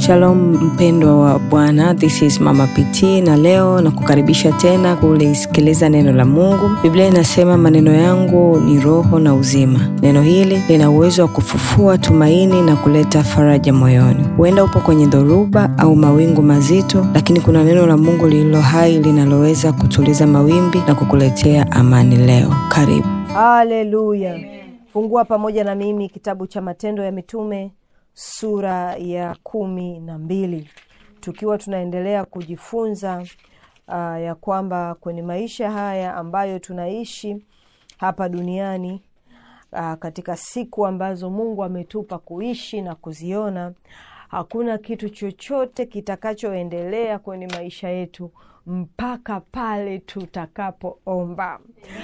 Shalom mpendwa wa Bwana, this is Mama PT na leo na kukaribisha tena kulisikiliza neno la Mungu. Biblia inasema maneno yangu ni roho na uzima. Neno hili lina uwezo wa kufufua tumaini na kuleta faraja moyoni. Huenda upo kwenye dhoruba au mawingu mazito, lakini kuna neno la Mungu lililo hai linaloweza kutuliza mawimbi na kukuletea amani leo. Karibu. Haleluya. Fungua pamoja na mimi kitabu cha Matendo ya Mitume sura ya 12, tukiwa tunaendelea kujifunza ya kwamba kwenye maisha haya ambayo tunaishi hapa duniani, katika siku ambazo Mungu ametupa kuishi na kuziona, hakuna kitu chochote kitakachoendelea kwenye maisha yetu mpaka pale tutakapoomba.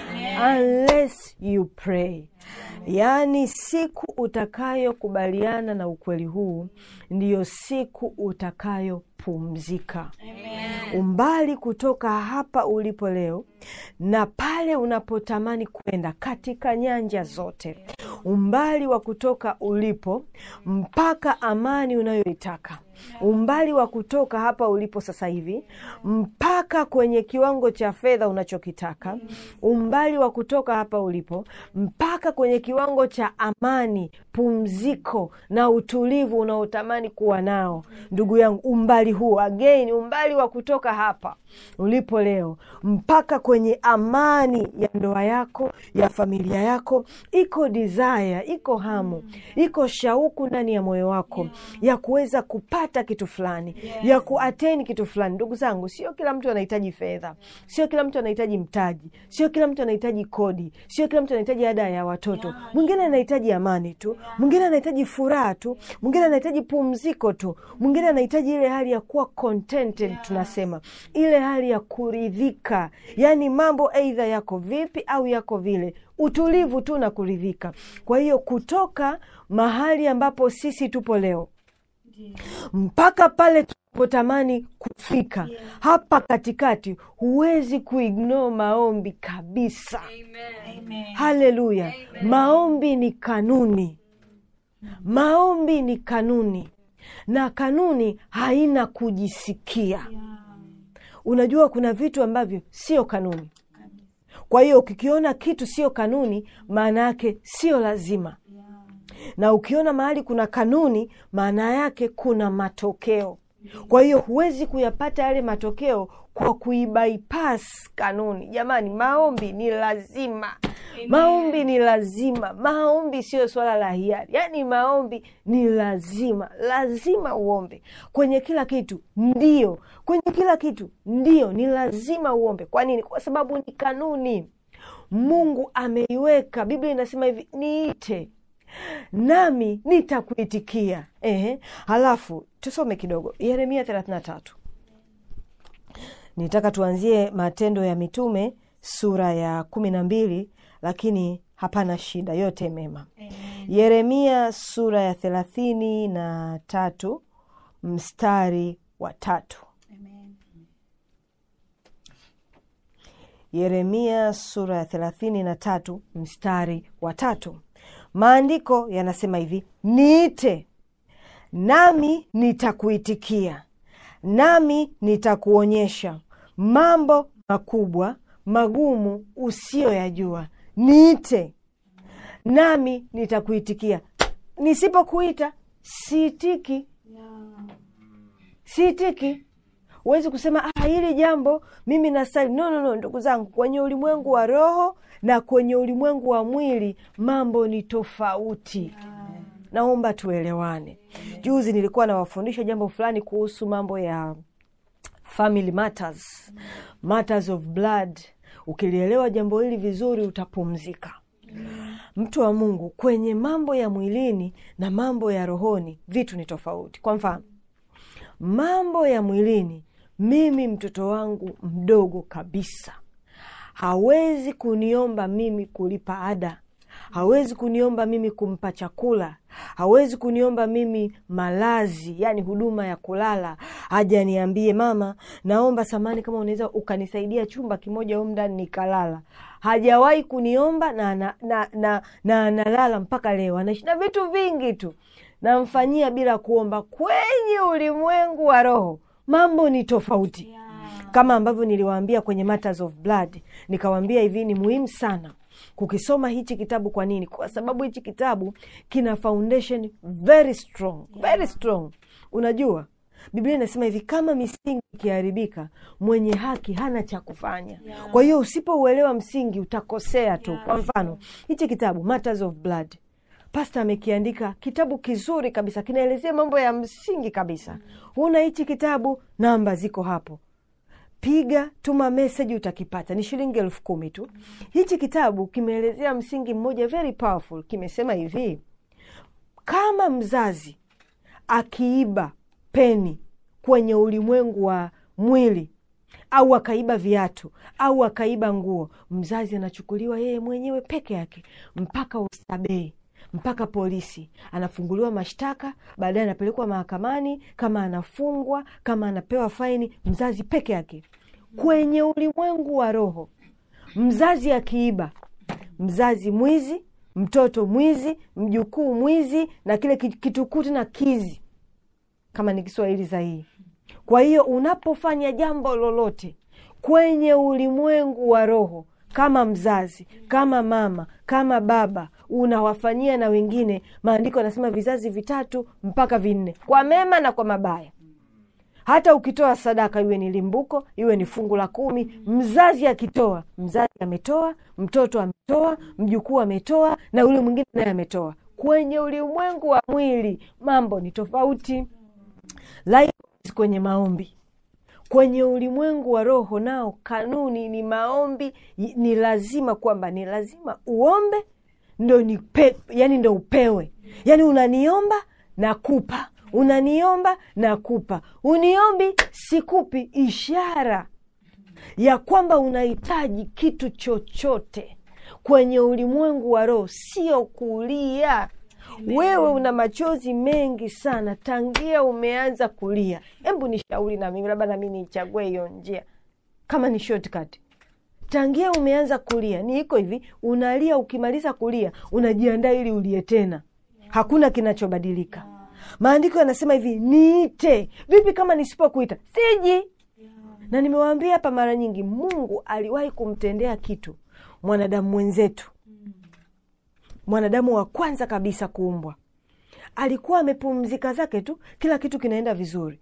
Unless you pray. Yani siku utakayokubaliana na ukweli huu ndiyo siku utakayopumzika. Umbali kutoka hapa ulipo leo na pale unapotamani kwenda katika nyanja zote, umbali wa kutoka ulipo mpaka amani unayoitaka, umbali wa kutoka hapa ulipo sasa hivi mpaka kwenye kiwango cha fedha unachokitaka, umbali wa kutoka hapa ulipo mpaka kwenye kiwango cha amani, pumziko na utulivu unaotamani kuwa nao. Ndugu yangu, umbali huu again, umbali wa kutoka hapa ulipo leo mpaka kwenye amani ya ndoa yako, ya familia yako, iko desire, iko hamu, iko shauku ndani ya moyo wako ya kuweza kupata kitu fulani, ya kuattain kitu fulani. Ndugu zangu, sio kila mtu anahitaji fedha, sio kila mtu anahitaji mtaji, sio kila mtu anahitaji kodi, sio kila mtu anahitaji ada ya watoto. Mwingine anahitaji amani tu, mwingine anahitaji furaha tu, mwingine anahitaji pumziko tu, mwingine anahitaji ile hali ya kuwa contented, tunasema ile hali ya kuridhika. Yani mambo aidha yako vipi au yako vile, utulivu tu na kuridhika. Kwa hiyo kutoka mahali ambapo sisi tupo leo mpaka pale tunapotamani kufika, hapa katikati huwezi kuignore maombi kabisa. Amen. Haleluya. Maombi ni kanuni. Maombi ni kanuni. Na kanuni haina kujisikia. Unajua kuna vitu ambavyo sio kanuni. Kwa hiyo ukikiona kitu sio kanuni, maana yake sio lazima. Na ukiona mahali kuna kanuni, maana yake kuna matokeo. Kwa hiyo huwezi kuyapata yale matokeo kwa kuibypass kanuni. Jamani, maombi ni lazima. Amen. Maombi ni lazima. Maombi sio swala la hiari. Yani maombi ni lazima. Lazima uombe. Kwenye kila kitu ndio. Kwenye kila kitu ndio, ni lazima uombe. Kwa nini? Kwa sababu ni kanuni Mungu ameiweka. Biblia inasema hivi, niite nami nitakuitikia. Halafu tusome kidogo Yeremia 33. Nitaka tuanzie Matendo ya Mitume sura ya 12, lakini hapana shida, yote mema. Yeremia sura ya 33 mstari wa 3. Yeremia sura ya 33 mstari wa 3. Maandiko yanasema hivi, niite nami nitakuitikia, nami nitakuonyesha mambo makubwa magumu usiyoyajua. Niite nami nitakuitikia. Nisipokuita siitiki. Siitiki. Huwezi kusema hili jambo mimi nastahili. No, ndugu zangu, kwenye ulimwengu wa roho na kwenye ulimwengu wa mwili mambo ni tofauti. Naomba tuelewane. Juzi nilikuwa nawafundisha jambo fulani kuhusu mambo ya family matters, matters of blood. Ukilielewa jambo hili vizuri utapumzika. Mtu wa Mungu, kwenye mambo ya mwilini na mambo ya rohoni vitu ni tofauti. Kwa mfano, mambo ya mwilini, mimi mtoto wangu mdogo kabisa hawezi kuniomba mimi kulipa ada, hawezi kuniomba mimi kumpa chakula, hawezi kuniomba mimi malazi, yani huduma ya kulala. Haja niambie, mama naomba samani kama unaweza ukanisaidia chumba kimoja huko ndani nikalala. Hajawahi kuniomba na analala mpaka leo. Anaishi na vitu vingi tu. namfanyia bila kuomba. Kwenye ulimwengu wa roho mambo ni tofauti. Kama ambavyo niliwaambia kwenye Matters of Blood, nikawaambia hivi, ni muhimu sana kukisoma hichi kitabu. Kwa nini? Kwa sababu hichi kitabu kina foundation very strong, very strong. Unajua Biblia inasema hivi, kama misingi ikiharibika, mwenye haki hana cha kufanya. Kwa hiyo usipouelewa msingi utakosea tu. Kwa mfano, hichi kitabu Matters of Blood, Pastor amekiandika, kitabu kizuri kabisa, kinaelezea mambo ya msingi kabisa. Una hichi kitabu, namba ziko hapo. Piga, tuma message, utakipata. Ni shilingi 10,000 tu. Hichi kitabu kimeelezea msingi mmoja very powerful. Kimesema hivi, kama mzazi akiiba peni kwenye ulimwengu wa mwili, au akaiba viatu, au akaiba nguo, mzazi anachukuliwa yeye mwenyewe peke yake mpaka ustabei, mpaka polisi, anafunguliwa mashtaka, baadaye anapelekwa mahakamani, kama anafungwa, kama anapewa faini, mzazi peke yake. Kwenye ulimwengu wa roho, mzazi akiiba, mzazi mwizi, mtoto mwizi, mjukuu mwizi, na kile kitukuti na kizi, kama ni Kiswahili sahihi. Kwa hiyo unapofanya jambo lolote kwenye ulimwengu wa roho, kama mzazi, kama mama, kama baba, unawafanyia na wengine, maandiko yanasema vizazi 3 mpaka 4, kwa mema na kwa mabaya. Hata ukitoa sadaka, iwe ni limbuko, iwe ni fungu la 10, mzazi akitoa, mzazi ametoa, mtoto ametoa, mjukuu ametoa, na yule mwingine naye ametoa. Kwenye ulimwengu wa mwili mambo ni tofauti. Likewise kwenye maombi. Kwenye ulimwengu wa roho nao kanuni ni maombi, ni lazima kwamba ni lazima uombe ndo yani ndo upewe. Yani unaniomba na kupa, unaniomba na kupa, uniombi sikupi, ishara ya kwamba unahitaji kitu chochote. Kwenye ulimwengu wa roho sio kulia. Wewe una machozi mengi sana tangia umeanza kulia. Hebu nishauri na mimi, labda na mimi nichague hiyo njia kama ni shortcut. Tangia umeanza kulia ni iko hivi, unalia, ukimaliza kulia unajiandaa ili ulie tena. Hakuna kinachobadilika. Maandiko yanasema hivi, niite. Vipi kama nisipokuita? Siji. Na nimewaambia hapa mara nyingi, Mungu aliwahi kumtendea kitu mwanadamu mwenzetu. Mwanadamu wa kwanza kabisa kuumbwa. Alikuwa amepumzika zake tu, kila kitu kinaenda vizuri.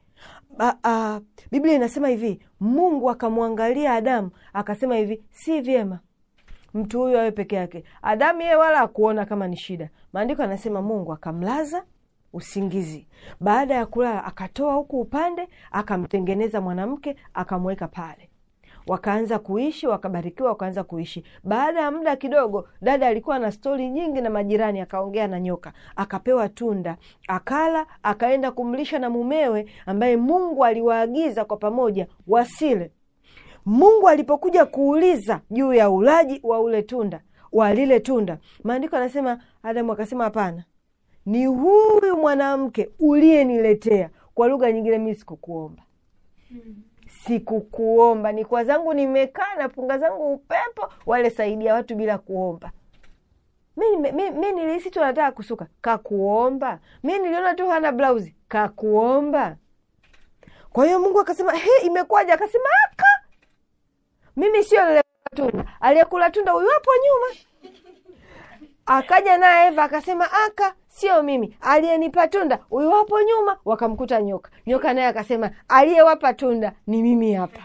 Biblia inasema hivi, Mungu akamwangalia Adamu, akasema hivi, si vyema mtu huyu awe peke yake. Adamu yeye wala hakuona kama ni shida. Maandiko yanasema Mungu akamlaza usingizi. Baada ya kulala, akatoa huku upande, akamtengeneza mwanamke, akamweka pale. Wakaanza kuishi, wakabarikiwa, wakaanza kuishi. Baada ya muda kidogo, dada alikuwa na stori nyingi na majirani, akaongea na nyoka, akapewa tunda, akala, akaenda kumlisha na mumewe ambaye Mungu aliwaagiza kwa pamoja wasile. Mungu alipokuja kuuliza juu ya ulaji wa ule tunda, wa lile tunda, maandiko yanasema Adamu akasema, hapana, ni huyu mwanamke uliyeniletea. Kwa lugha nyingine, mimi sikukuomba. Sikukuomba, ni kwa zangu nimekaa na punga zangu upepo, wale saidia watu bila kuomba. Mimi nilihisi tu anataka kusuka, kakuomba. Mimi niliona tu hana blouse, kakuomba. Kwa hiyo Mungu akasema, imekwaje? Akasema, mimi sio yule tunda. Aliyekula tunda huyu hapo nyuma. Akaja na Eva akasema, sio mimi. Aliyenipa tunda huyu hapo nyuma. Wakamkuta nyoka. Nyoka naye akasema, aliyewapa tunda ni mimi hapa.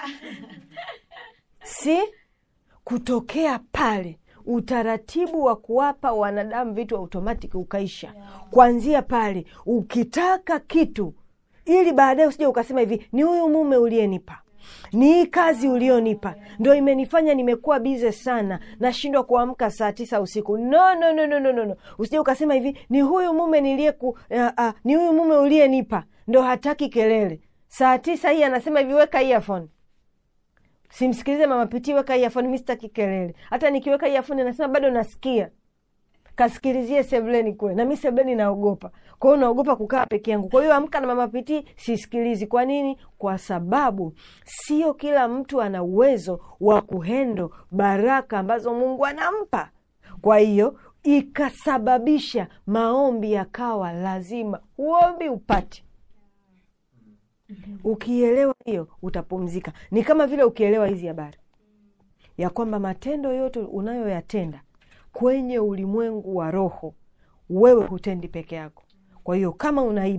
Si kutokea pale utaratibu wa kuwapa wanadamu vitu automatic ukaisha. Kuanzia pale ukitaka kitu, ili baadaye usije ukasema hivi, ni huyu mume uliyenipa, ni hii kazi ulionipa ndio imenifanya nimekuwa bize sana, nashindwa kuamka saa 9 usiku. No. Usije ukasema hivi, ni huyu mume ni huyu mume uliyenipa ndio hataki kelele. Saa 9 hii anasema hivi, weka earphone. Simsikilize mama Piti, weka earphone, mimi sitaki kelele. Hata nikiweka earphone anasema bado nasikia. Kasikilizie sebuleni kwe. Na mimi sebuleni naogopa. Kwa hiyo naogopa kukaa peke yangu. Kwa hiyo amka na mama Piti, sisikilizi. Kwa nini? Kwa sababu sio kila mtu ana uwezo wa kuhendo baraka ambazo Mungu anampa. Kwa hiyo ikasababisha maombi yakawa lazima. Uombi upate. Ukielewa hiyo utapumzika. Ni kama vile ukielewa hizi habari ya kwamba matendo yote unayoyatenda kwenye ulimwengu wa roho, wewe hutendi peke yako. Kwa hiyo kama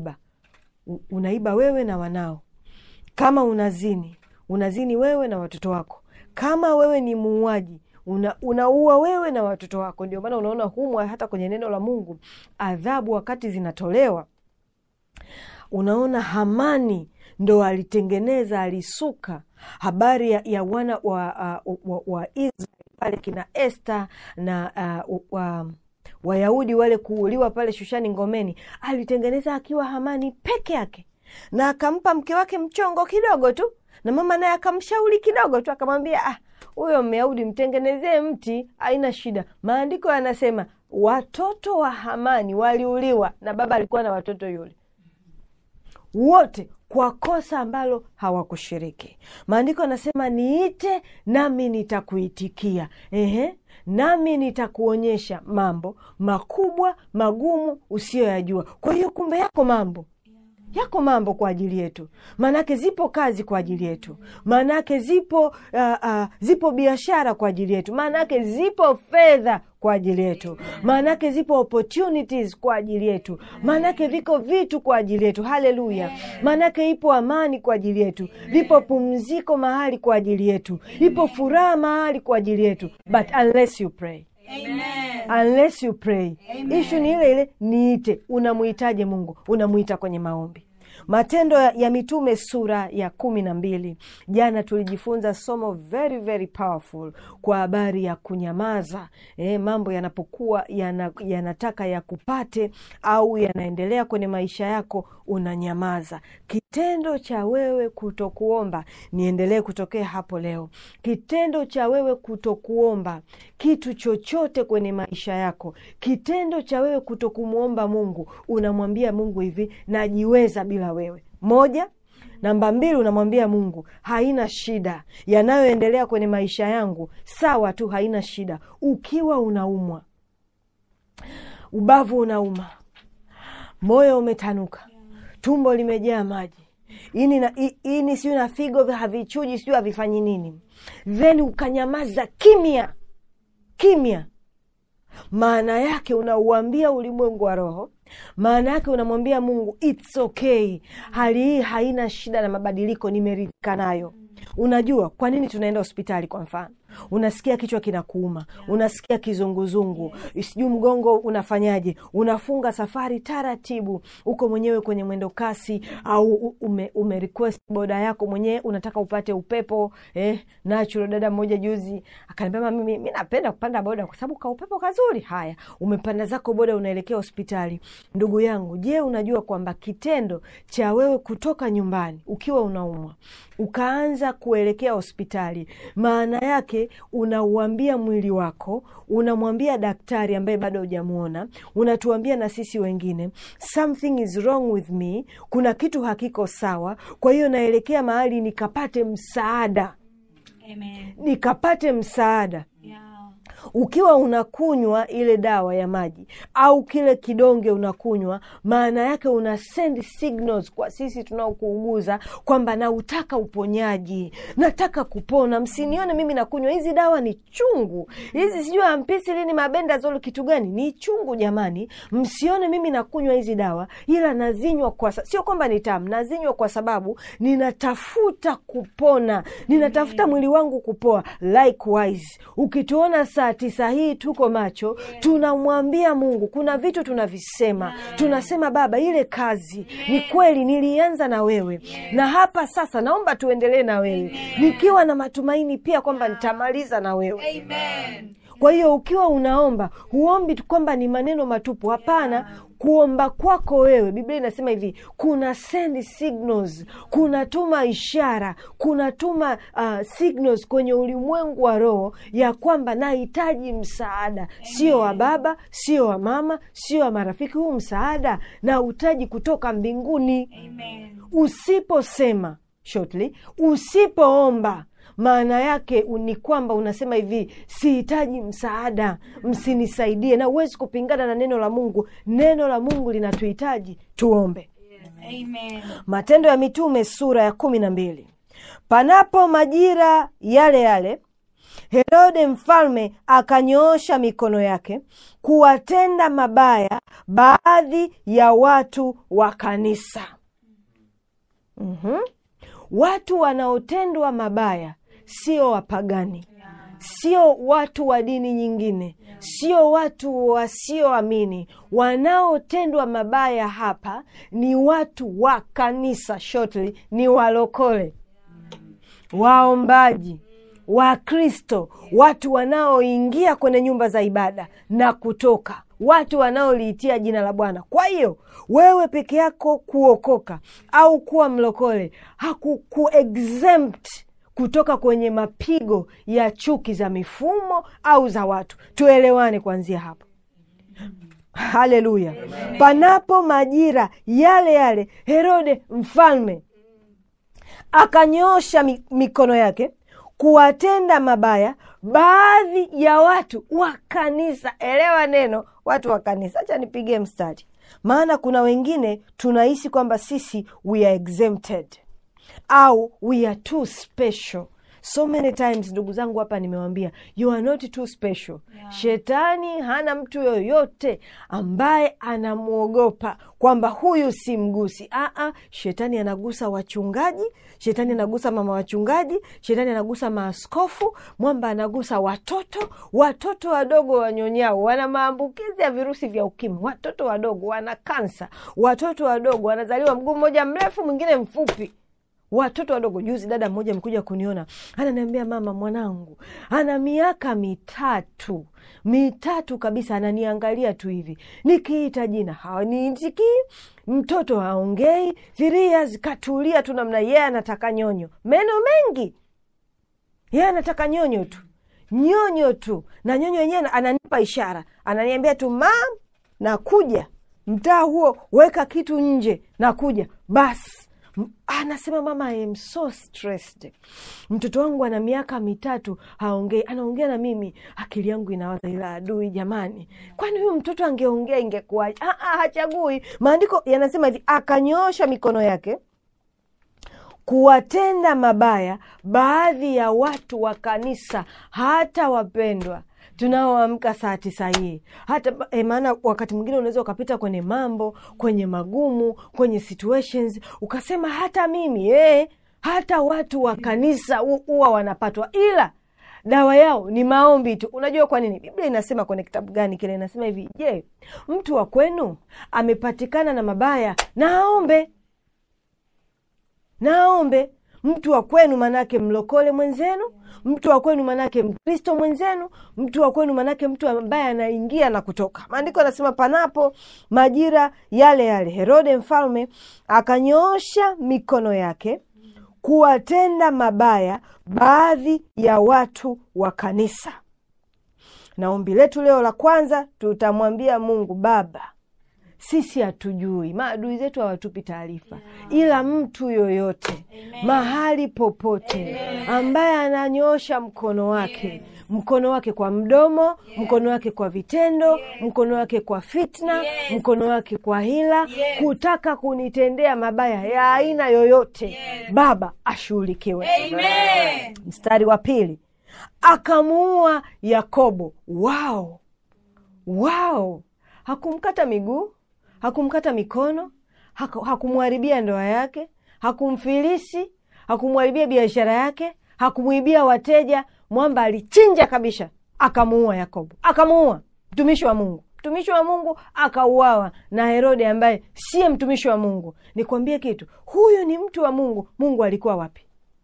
unaiba wewe na wanao. Kama unazini wewe na watoto wako. Kama wewe ni muuaji, unaua wewe na watoto wako. Ndio maana unaona humu hata kwenye neno la Mungu adhabu wakati zinatolewa, unaona Hamani ndo alitengeneza, alisuka habari ya wana wa Israeli pale, kina Esther na Wayahudi wale kuuliwa pale Shushani ngomeni. Alitengeneza akiwa Hamani peke yake, na akampa mke wake mchongo kidogo tu, na mama naye akamshauri kidogo tu, akamwambia huyo Myahudi mtengenezee mti, haina shida. Maandiko yanasema watoto wa Hamani waliuliwa na baba alikuwa na watoto yule wote kwa kosa ambalo hawakushiriki. Maandiko yanasema niite nami nitakuitikia. Nami nitakuonyesha mambo makubwa magumu usiyoyajua. Kwa hiyo kumbe yako mambo kwa ajili yetu. Maanake zipo kazi kwa ajili yetu. Maanake zipo biashara kwa ajili yetu. Maanake zipo fedha kwa ajili yetu. Maanake zipo opportunities kwa ajili yetu. Maanake viko vitu kwa ajili yetu. Haleluya. Maanake ipo amani kwa ajili yetu. Lipo pumziko mahali kwa ajili yetu. Ipo furaha mahali kwa ajili yetu. But unless you pray. Amen. Unless you pray. Issue ni ile niite. Unamuitaje Mungu? Unamuita kwenye maombi. Matendo ya Mitume sura ya 12. Jana tulijifunza somo very very powerful kwa habari ya kunyamaza. Mambo yanapokuwa yanataka yakupate au yanaendelea kwenye maisha yako, unanyamaza. Kitendo cha wewe kutokuomba, niendelee kutokea hapo leo. Kitendo cha wewe kutokuomba kitu chochote kwenye maisha yako, kitendo cha wewe kutokumuomba Mungu, unamwambia Mungu hivi, najiweza bila wewe. Moja. Namba 2, unamwambia Mungu, haina shida yanayoendelea kwenye maisha yangu, sawa tu, haina shida. Ukiwa unaumwa, ubavu unauma, moyo umetanuka, tumbo limejaa maji, ini siyo na figo havichuji, siyo havifanyi nini, then ukanyamaza kimya, maana yake unauambia ulimwengu wa roho, maana yake unamwambia Mungu, it's okay, hali hii haina shida na mabadiliko nimeridhika nayo. Unajua kwa nini tunaenda hospitali? Kwa mfano, unasikia kichwa kinakuuma, unasikia kizunguzungu, sijui mgongo unafanyaje, unafunga safari taratibu, uko mwenyewe kwenye mwendo kasi, au ume request boda yako mwenyewe, unataka upate upepo. Natural dada mmoja juzi akaniambia, mimi napenda kupanda boda kwa sababu ka upepo kazuri. Haya, umepanda zako boda, unaelekea hospitali. Ndugu yangu, je, unajua kwamba kitendo cha wewe kutoka nyumbani ukiwa unaumwa ukaanza kuelekea hospitali, maana yake unauambia mwili wako, unamwambia daktari ambaye bado hujamuona, unatuambia na sisi wengine, something is wrong with me, kuna kitu hakiko sawa, kwa hiyo naelekea mahali nikapate msaada. Amen. Nikapate msaada. Yeah. Ukiwa unakunywa ile dawa ya maji au kile kidonge unakunywa, maana yake una send signals kwa sisi tunaokuuguza kwamba nautaka uponyaji, nataka kupona. Msinione mimi nakunywa hizi dawa ni chungu, hizi sijui ampicillin, mabenda zolo, kitu gani ni chungu jamani. Msione mimi nakunywa hizi dawa, ila nazinywa sio kwamba ni tamu, nazinywa kwa sababu ninatafuta kupona, ninatafuta mwili wangu kupoa. Likewise, ukituona saa 9 hii tuko macho, tunamwambia Mungu, kuna vitu tunavisema, tunasema Baba, ile kazi ni kweli nilianza na wewe, na hapa sasa naomba tuendelee na wewe, nikiwa na matumaini pia kwamba nitamaliza na wewe. Amen. Kwa hiyo ukiwa unaomba, huombi kwamba ni maneno matupu. Hapana, kuomba kwako wewe, Biblia inasema hivi, kuna send signals, kuna tuma ishara, kuna tuma signals kwenye ulimwengu wa roho ya kwamba nahitaji msaada. Sio wa baba, sio wa mama, sio wa marafiki, huu msaada na uhitaji kutoka mbinguni. Amen. Usiposema shortly, usipoomba, maana yake ni kwamba unasema hivi, sihitaji msaada, msinisaidie. Na huwezi kupingana na neno la Mungu. Neno la Mungu linatuhitaji tuombe. Amen. Matendo ya Mitume sura ya 12. Panapo majira yale yale, Herode mfalme akanyoosha mikono yake kuwatenda mabaya baadhi ya watu wa kanisa. Watu wanaotendwa mabaya sio wapagani, sio watu wa dini nyingine, sio watu wasioamini. Wanaotendwa mabaya hapa ni watu wa kanisa, shortly ni walokole, waombaji, Wakristo, watu wanaoingia kwenye nyumba za ibada na kutoka, watu wanaoliitia jina la Bwana. Kwa hiyo wewe peke yako kuokoka au kuwa mlokole hakukuexempt kutoka kwenye mapigo ya chuki za mifumo au za watu. Tuelewane kuanzia hapo. Haleluya. Panapo majira yale yale, Herode mfalme akanyoosha mikono yake kuwatenda mabaya baadhi ya watu wa kanisa. Elewa neno watu wa kanisa. Acha nipige mstari, maana kuna wengine tunahisi kwamba sisi we are exempted au we are too special. So many times ndugu zangu hapa nimewambia, you are not too special. Shetani hana mtu yoyote ambaye anamuogopa kwamba huyu si mgusi. Shetani anagusa wachungaji, shetani anagusa mama wachungaji, shetani anagusa maaskofu, mwamba anagusa watoto wadogo wanyonyao, wana maambukizi ya virusi vya ukimwi, watoto wadogo wana kansa, watoto wadogo wanazaliwa mguu mmoja mrefu mwingine mfupi, watoto wadogo. Juzi dada mmoja mkuja kuniona, ananiambia, mama, mwanangu ana miaka mitatu kabisa, ananiangalia tu hivi, nikiita jina hawaniitiki, mtoto haongei, 3 years katulia tu namna. Yeye anataka nyonyo, meno mengi, yeye anataka nyonyo tu, na nyonyo yenyewe ananipa ishara, ananiambia tu, mam, nakuja mtaa huo, weka kitu nje, nakuja. Basi anasema, mama, I am so stressed. Mtoto wangu ana miaka 3 haongei, anaongea na mimi, akili yangu inawaza ila adui. Jamani, kwani huyu mtoto angeongea ingekuwaje? Hachagui. Maandiko yanasema hivi, akanyoosha mikono yake kuwatenda mabaya baadhi ya watu wa kanisa. Hata wapendwa tunaoamka saa 9 hii, hata maana wakati mwingine unaweza ukapita kwenye mambo, kwenye magumu, kwenye situations, ukasema hata mimi hata watu wa kanisa huwa wanapatwa, ila dawa yao ni maombi tu. Unajua kwa nini? Biblia inasema kwenye kitabu gani kile? Inasema hivi, je, mtu wa kwenu amepatikana na mabaya, naombe. Mtu wa kwenu manake mlokole mwenzenu, mtu wa kwenu manake Mkristo mwenzenu, mtu wa kwenu manake mtu ambaye anaingia na kutoka. Maandiko yanasema, panapo majira yale yale, Herode mfalme akanyoosha mikono yake kuwatenda mabaya baadhi ya watu wa kanisa. Na ombi letu leo la kwanza, tutamwambia Mungu, Baba, sisi hatujui, maadui zetu hawatupi taarifa, ila mtu yoyote, mahali popote, ambaye ananyosha mkono wake kwa mdomo, mkono wake kwa vitendo, mkono wake kwa fitna, mkono wake kwa hila, kutaka kunitendea mabaya ya aina yoyote, Baba, ashughulikiwe. Mstari wa 2, akamuua Yakobo. Wow. Hakumkata miguu, hakumkata mikono, hakumharibia ndoa yake, hakumfilisi, hakumharibia biashara yake, hakumuibia wateja. Mwamba alichinja kabisa, akamuua Yakobo, akamuua mtumishi wa Mungu akauawa na Herode ambaye siye mtumishi wa Mungu. Nikwambie kitu, huyu ni mtu wa Mungu. Mungu alikuwa wapi?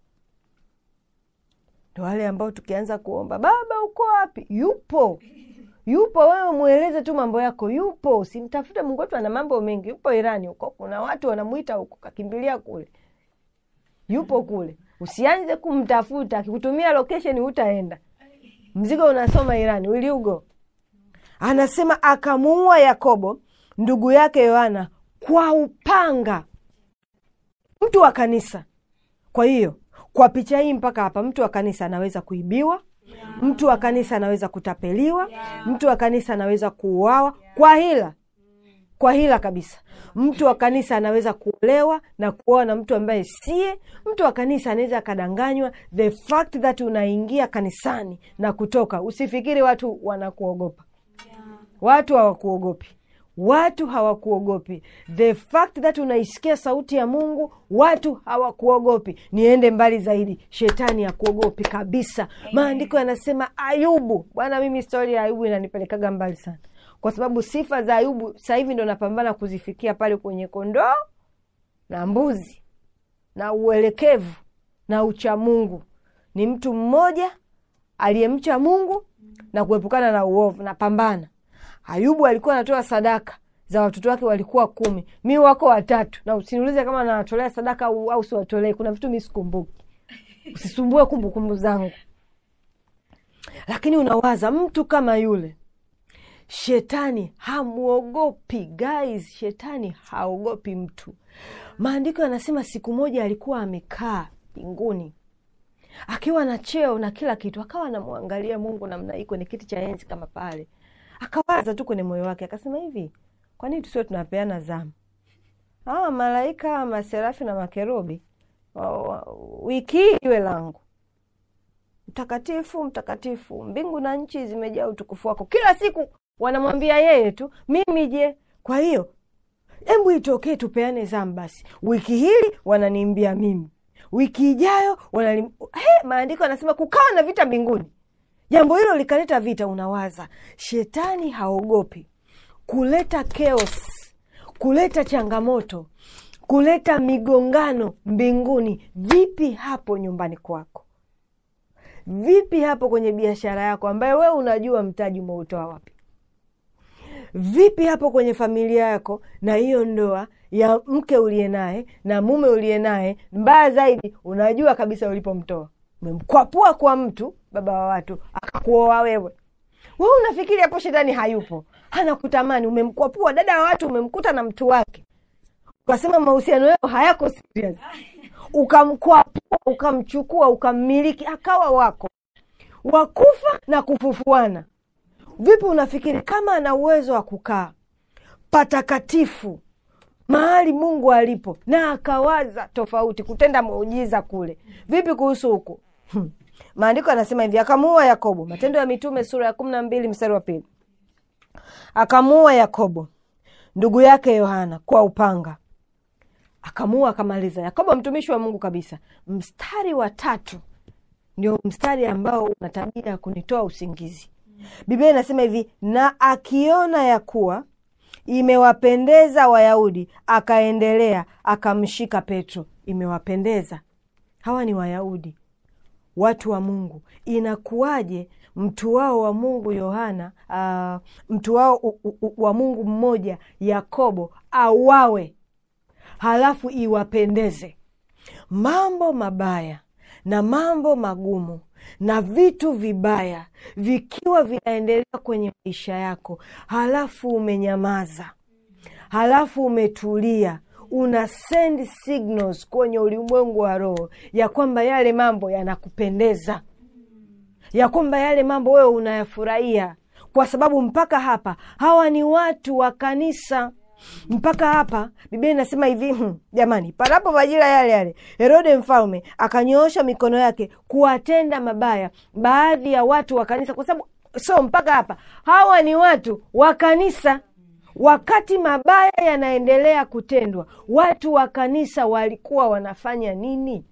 Ndio wale ambao tukianza kuomba, Baba uko wapi? Yupo, wewe mueleze tu mambo yako. Yupo, usimtafute Mungu wetu, ana mambo mengi. Yupo Irani huko, kuna watu wanamuita huko, kakimbilia kule. Yupo kule, usianze kumtafuta. Akikutumia location hutaenda, mzigo unasoma Irani, will you go? Anasema akamuua Yakobo ndugu yake Yohana kwa upanga, mtu wa kanisa. Kwa hiyo Kwa picha hii mpaka hapa, mtu wa kanisa anaweza kuibiwa, mtu wa kanisa anaweza kutapeliwa, mtu wa kanisa anaweza kuuawa kwa hila kabisa. Mtu wa kanisa anaweza kuolewa na kuoa na mtu ambaye siye. Mtu wa kanisa anaweza akadanganywa. The fact that unaingia kanisani na kutoka, usifikiri watu wanakuogopa. Watu hawakuogopi. Watu hawakuogopi. The fact that unaisikia sauti ya Mungu, watu hawakuogopi. Niende mbali zaidi, shetani hakuogopi kabisa. Maandiko yanasema Ayubu. Bwana, mimi story ya Ayubu inanipelekaga mbali sana. Kwa sababu sifa za Ayubu sasa hivi ndo napambana kuzifikia pale kwenye kondoo na mbuzi na uelekevu na ucha Mungu. Ni mtu mmoja aliyemcha Mungu na kuepukana na uovu, na pambana. Ayubu alikuwa anatoa sadaka za watoto wake walikuwa 10. Mimi wako 3. Na usiniulize kama anatolea sadaka au siwatolee. Kuna vitu mimi sikumbuki. Usisumbue kumbukumbu zangu. Lakini unawaza mtu kama yule, shetani hamuogopi. Guys, shetani haogopi mtu. Maandiko yanasema siku moja alikuwa amekaa mbinguni akiwa na cheo na kila kitu, akawa anamwangalia Mungu namna hii kwenye kiti cha enzi kama pale. Akawaza tu kwenye moyo wake, akasema hivi, kwa nini tusio tunapeana zamu? Malaika, maserafi na makerubi, wiki iwe langu. Mtakatifu, mtakatifu, mbingu na nchi zimejaa utukufu wako. Kila siku wanamwambia yeye tu, mimi je? Kwa hiyo hebu itokee tupeane zamu basi. Wiki hili wananiimbia mimi, wiki ijayo maandiko yanasema kukawa na vita mbinguni. Jambo hilo likaleta vita. Unawaza shetani haogopi kuleta chaos, kuleta changamoto, kuleta migongano mbinguni. Vipi hapo nyumbani kwako? Vipi hapo kwenye biashara yako ambayo wewe unajua mtaji umeutoa wapi? Vipi hapo kwenye familia yako na hiyo ndoa ya mke uliye naye na mume uliye naye, mbaya zaidi unajua kabisa ulipomtoa? Umemkwapua kwa mtu, baba wa watu, akakuoa wewe. Wewe unafikiri hapo shetani hayupo? Anakutamani. Umemkwapua dada wa watu, umemkuta na mtu wake. Ukasema mahusiano yao hayako serious. Ukamkwapua, ukamchukua, ukammiliki, akawa wako. Wakufa na kufufuana. Vipi unafikiri kama ana uwezo wa kukaa patakatifu mahali Mungu alipo na akawaza tofauti, kutenda muujiza kule? Vipi kuhusu huko? Maandiko yanasema hivi, akamuua Yakobo. Matendo ya Mitume sura ya 12 mstari wa 2. Akamuua Yakobo ndugu yake Yohana kwa upanga. Akamuua, akamaliza. Yakobo mtumishi wa Mungu kabisa. Mstari wa 3 ndio mstari ambao una tabia ya kunitoa usingizi. Biblia inasema hivi, na akiona ya kuwa imewapendeza Wayahudi, akaendelea akamshika Petro. Imewapendeza. Hawa ni Wayahudi, watu wa Mungu. Inakuwaje mtu wao wa Mungu Yohana, mtu wao wa Mungu mmoja Yakobo auawe, halafu iwapendeze? Mambo mabaya na mambo magumu na vitu vibaya vikiwa vinaendelea kwenye maisha yako, halafu umenyamaza, halafu umetulia, una send signals kwenye ulimwengu wa roho ya kwamba yale mambo yanakupendeza, ya kwamba yale mambo wewe unayafurahia. Kwa sababu mpaka hapa hawa ni watu wa kanisa. Mpaka hapa Biblia inasema hivi, jamani, panapo majira yale Herode mfalme akanyoosha mikono yake kuwatenda mabaya baadhi ya watu wa kanisa. Kwa sababu mpaka hapa hawa ni watu wa kanisa. Wakati mabaya yanaendelea kutendwa, watu wa kanisa walikuwa wanafanya nini?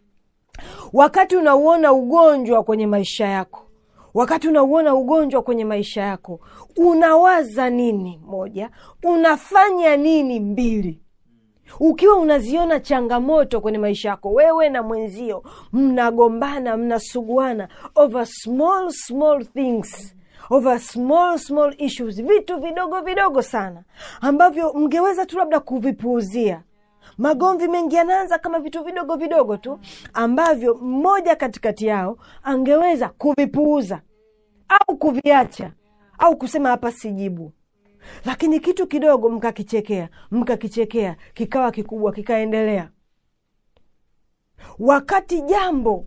Wakati unauona ugonjwa kwenye maisha yako, wakati unauona ugonjwa kwenye maisha yako, unawaza nini? 1. Unafanya nini? 2. Ukiwa unaziona changamoto kwenye maisha yako, wewe na mwenzio mnagombana, mnasuguana over small things, over small issues, vitu vidogo vidogo sana ambavyo mngeweza tu labda kuvipuuzia. Magomvi mengi yanaanza kama vitu vidogo vidogo tu ambavyo mmoja katikati yao angeweza kuvipuuza au kuviacha au kusema hapa sijibu. Lakini kitu kidogo mkakichekea, kikawa kikubwa, kikaendelea. wakati jambo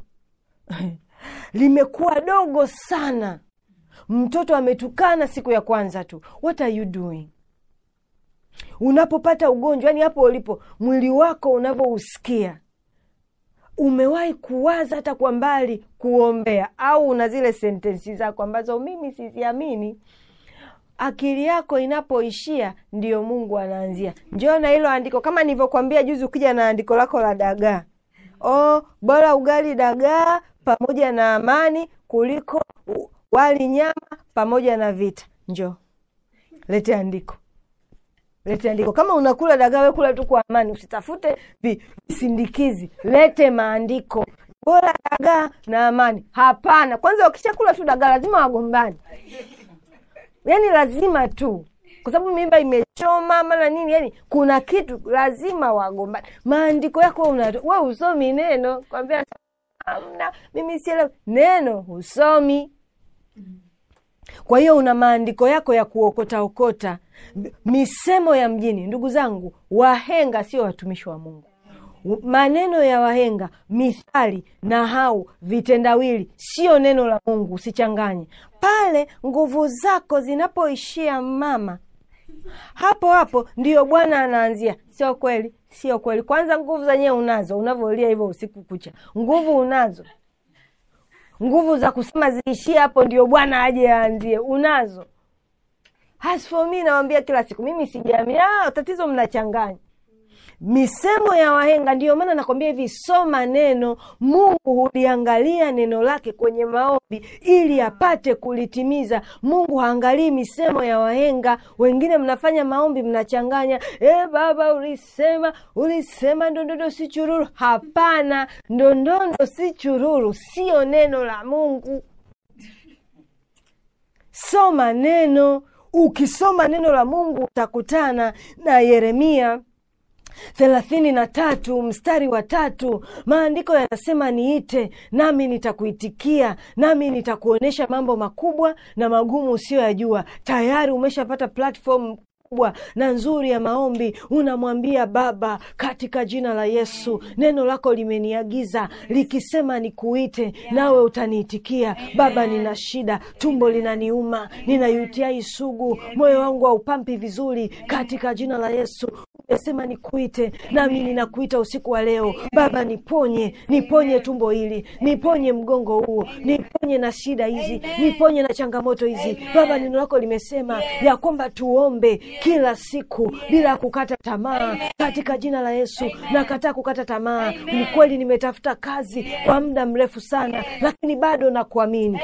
limekuwa dogo sana, mtoto ametukana siku ya kwanza tu, what are you doing? Unapopata ugonjwa, yani hapo ulipo mwili wako unavyousikia, umewahi kuwaza hata kwa mbali kuombea, au una zile sentensi zako ambazo mimi siziamini? Akili yako inapoishia ndio Mungu anaanzia. Njoo na hilo andiko, kama nilivyokuambia juzi, ukija na andiko lako la dagaa, bora ugali dagaa pamoja na amani kuliko wali nyama pamoja na vita. Njoo lete andiko. Lete andiko. Kama unakula dagaa, wewe kula tu kwa amani, usitafute visindikizi. Lete maandiko. Bora dagaa na amani. Hapana, kwanza ukishakula tu dagaa lazima wagombane. Yani lazima tu, kwa sababu mimba imechoma mara nini, yani kuna kitu lazima wagombane. Maandiko yako wewe usomi neno, kwambia hamna, mimi sielewi neno, usomi. Kwa hiyo una maandiko yako ya kuokota misemo ya mjini. Ndugu zangu, wahenga sio watumishi wa Mungu. Maneno ya wahenga, mithali, nahau, vitendawili sio neno la Mungu, usichanganye. Pale nguvu zako zinapoishia mama, hapo ndio Bwana anaanzia. Sio kweli, sio kweli. Kwanza nguvu zenyewe unazo, unavolia hivyo usiku kucha. Nguvu unazo. Nguvu za kusema ziishie hapo ndio Bwana aje aanzie, unazo. As for me, nawaambia kila siku, mimi sijamii. Tatizo mnachanganya misemo ya wahenga. Ndio maana nakwambia hivi, soma neno. Mungu huliangalia neno lake kwenye maombi ili apate kulitimiza. Mungu haangalii misemo ya wahenga. Wengine mnafanya maombi mnachanganya, Baba ulisema ndondondo si chururu. Hapana, ndondondo si chururu sio neno la Mungu. Soma neno. Ukisoma neno la Mungu utakutana na Yeremia 33 mstari wa 3. Maandiko yanasema, niite nami nitakuitikia, nami nitakuonesha mambo makubwa na magumu usiyoyajua. Tayari umeshapata platform kubwa na nzuri ya maombi. Unamwambia Baba, katika jina la Yesu, neno lako limeniagiza likisema nikuite, nawe utaniitikia. Baba, nina shida, tumbo linaniuma, nina UTI sugu, moyo wangu haupampi vizuri. Katika jina la Yesu umesema nikuite, nami ninakuita usiku wa leo. Baba, niponye tumbo hili, niponye mgongo huu, niponye na shida hizi, niponye na changamoto hizi. Baba, neno lako limesema ya kwamba tuombe kila siku bila kukata tamaa. Katika jina la Yesu nakataa kukata tamaa. Ni kweli nimetafuta kazi kwa muda mrefu sana, lakini bado nakuamini,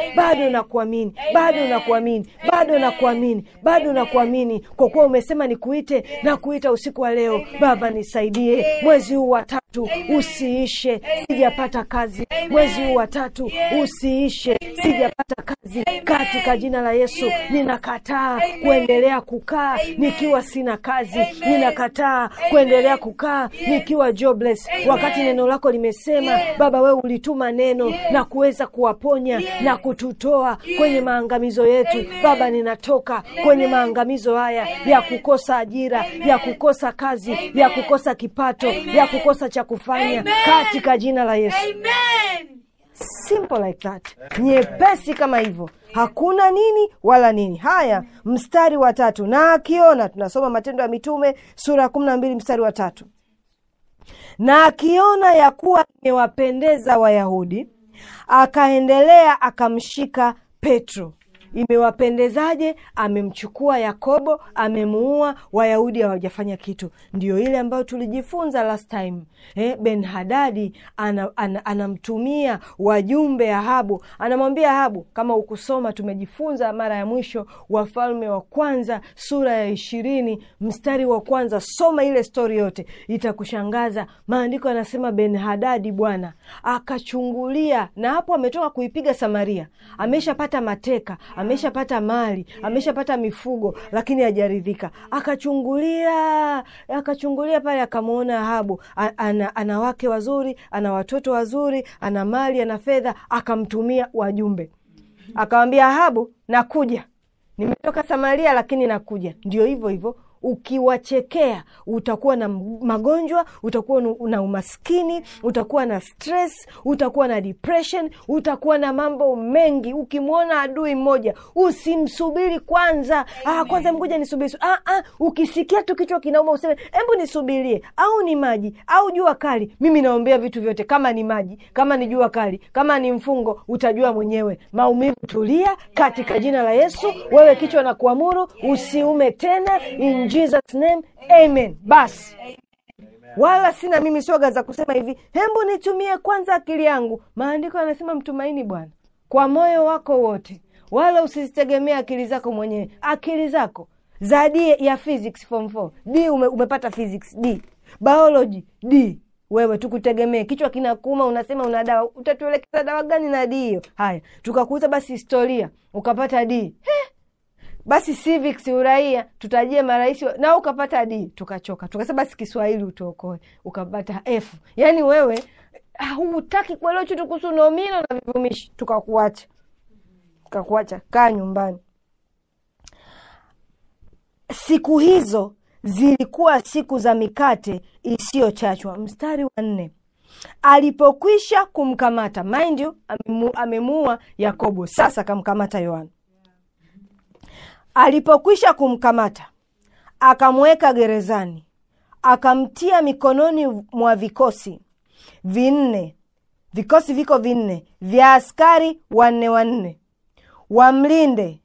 bado nakuamini kwa kuwa umesema nikuite, na kuita usiku wa leo. Baba, nisaidie mwezi huu wa 3 usiishe sijapata kazi. Mwezi huu wa 3 usiishe sijapata kazi. Katika jina la Yesu ninakataa kuendelea kukaa nikiwa sina kazi. Ninakataa kuendelea kukaa nikiwa jobless, wakati neno lako limesema Baba, wewe ulituma neno na kuweza kuwaponya na kututoa kwenye maangamizo yetu. Baba, ninatoka kwenye maangamizo haya ya kukosa ajira, ya kukosa kazi, ya kukosa kipato, ya kukosa cha kufanya. Katika jina la Yesu. Amen. Simple like that. Nyepesi kama hivyo. Hakuna nini wala nini. Haya, mstari wa 3. Na akiona, tunasoma Matendo ya Mitume sura 12 mstari wa 3. Na akiona ya kuwa imewapendeza Wayahudi, akaendelea akamshika Petro. Imewapendezaje? Amemchukua Yakobo, amemuua. Wayahudi hawajafanya kitu. Ndio ile ambayo tulijifunza last time. Ben-Hadadi anamtumia wajumbe Ahabu. Anamwambia Ahabu, kama ukusoma, tumejifunza mara ya mwisho Wafalme wa Kwanza sura ya 20 mstari wa 1. Soma ile story yote, itakushangaza. Maandiko yanasema Ben-Hadadi bwana akachungulia, na hapo ametoka kuipiga Samaria, ameshapata mateka, ameshapata mali, ameshapata mifugo, lakini hajaridhika. Akachungulia pale, akamuona Ahabu ana wake wazuri, ana watoto wazuri, ana mali, ana fedha. Akamtumia wajumbe, akamwambia Ahabu, nakuja, nimetoka Samaria lakini nakuja. Ndio hivyo ukiwachekea utakuwa na magonjwa, utakuwa na umaskini, utakuwa na stress, utakuwa na depression, utakuwa na mambo mengi. Ukimwona adui mmoja usimsubiri kwanza. Kwanza ngoja nisubiri. Ukisikia tu kichwa kinauma useme hebu nisubirie, au ni maji au jua kali. Mimi naombea vitu vyote, kama ni maji, kama ni jua kali, kama ni mfungo, utajua mwenyewe. Maumivu tulia katika jina la Yesu. Wewe kichwa na kuamuru usiume tena in Jesus name, amen. Basi wala sina mimi soga za kusema hivi hebu nitumie kwanza akili yangu. Maandiko yanasema mtumaini Bwana kwa moyo wako wote, wala usizitegemea akili zako mwenyewe. Akili zako za D ya physics form 4 D, umepata physics D, biology D, wewe tukutegemee. Kichwa kinakuuma unasema una dawa, utatuelekeza dawa gani na D hiyo? Haya, tukakuuza basi historia ukapata D. Basi civics uraia tutajie marais na ukapata D. Tukachoka, tukasema basi Kiswahili utuokoe, ukapata F. Yani wewe hutaki kuelewa chochote kuhusu nomino na vivumishi. Tukakuacha kaa nyumbani. Siku hizo zilikuwa siku za mikate isiyochachwa. Mstari wa 4. Alipokwisha kumkamata, mind you, amemua Yakobo, sasa kamkamata Yohana. Alipokwisha kumkamata, akamweka gerezani, akamtia mikononi mwa vikosi vinne. Vikosi viko vinne vya askari 4 wamlinde,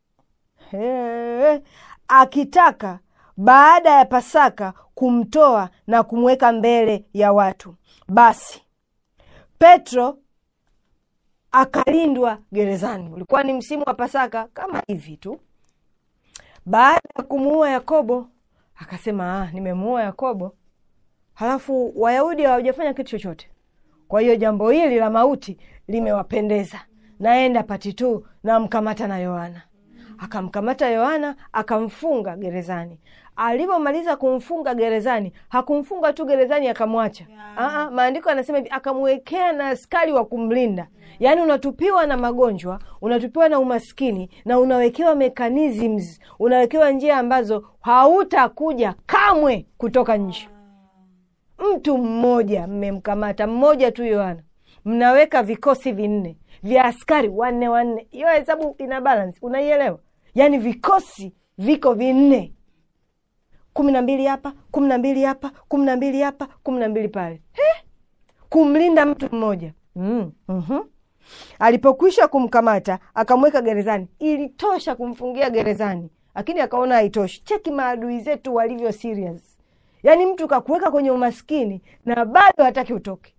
akitaka baada ya Pasaka kumtoa na kumweka mbele ya watu. Basi Petro akalindwa gerezani. Ulikuwa ni msimu wa Pasaka kama hivi tu. Baada ya kumuua Yakobo, akasema nimemuua Yakobo, halafu Wayahudi hawajafanya kitu chochote, kwa hiyo jambo hili la mauti limewapendeza, naenda pati tu na mkamata na Yohana. Akamkamata Yohana, akamfunga gerezani. Alipomaliza kumfunga gerezani, hakumfunga tu gerezani akamwacha. Maandiko yanasema hivi, akamwekea na askari wa kumlinda. Yaani unatupiwa na magonjwa, unatupiwa na umaskini, na unawekewa mechanisms, unawekewa njia ambazo hautakuja kamwe kutoka nje. Mtu mmoja mmemkamata, mmoja tu Yohana, mnaweka vikosi 4 vya askari 4. Hiyo hesabu ina balance, unaielewa? Yaani vikosi viko 4, 12 hapa, 12 hapa, 12 hapa, 12 pale, kumlinda mtu mmoja. Alipokwisha kumkamata, akamweka gerezani. Ilitosha kumfungia gerezani, lakini akaona haitoshi. Cheki maadui zetu walivyo serious. Yaani mtu kakuweka kwenye umaskini na bado hataki utoke.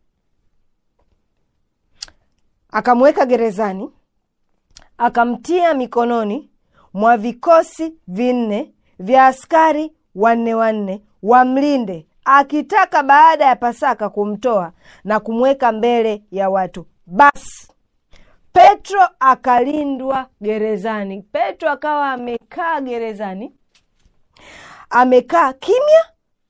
Akamweka gerezani, akamtia mikononi mwa vikosi 4 vya askari 4 wamlinde, akitaka baada ya Pasaka kumtoa na kumweka mbele ya watu. Basi Petro akalindwa gerezani. Petro akawa amekaa gerezani, amekaa kimya,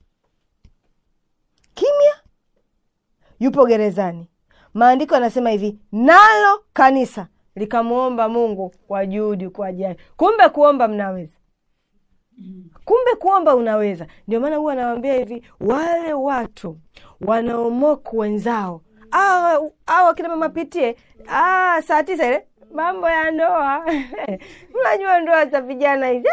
yupo gerezani. Maandiko yanasema hivi, nalo kanisa likamuomba Mungu kwa juhudi, kwa jari. Kumbe kuomba mnaweza. Kumbe kuomba unaweza. Ndio maana huwa nawaambia hivi, wale watu wanaomoku wenzao, wakina mama Pitie, saa 9 ile mambo ya ndoa. Unajua ndoa za vijana hizi,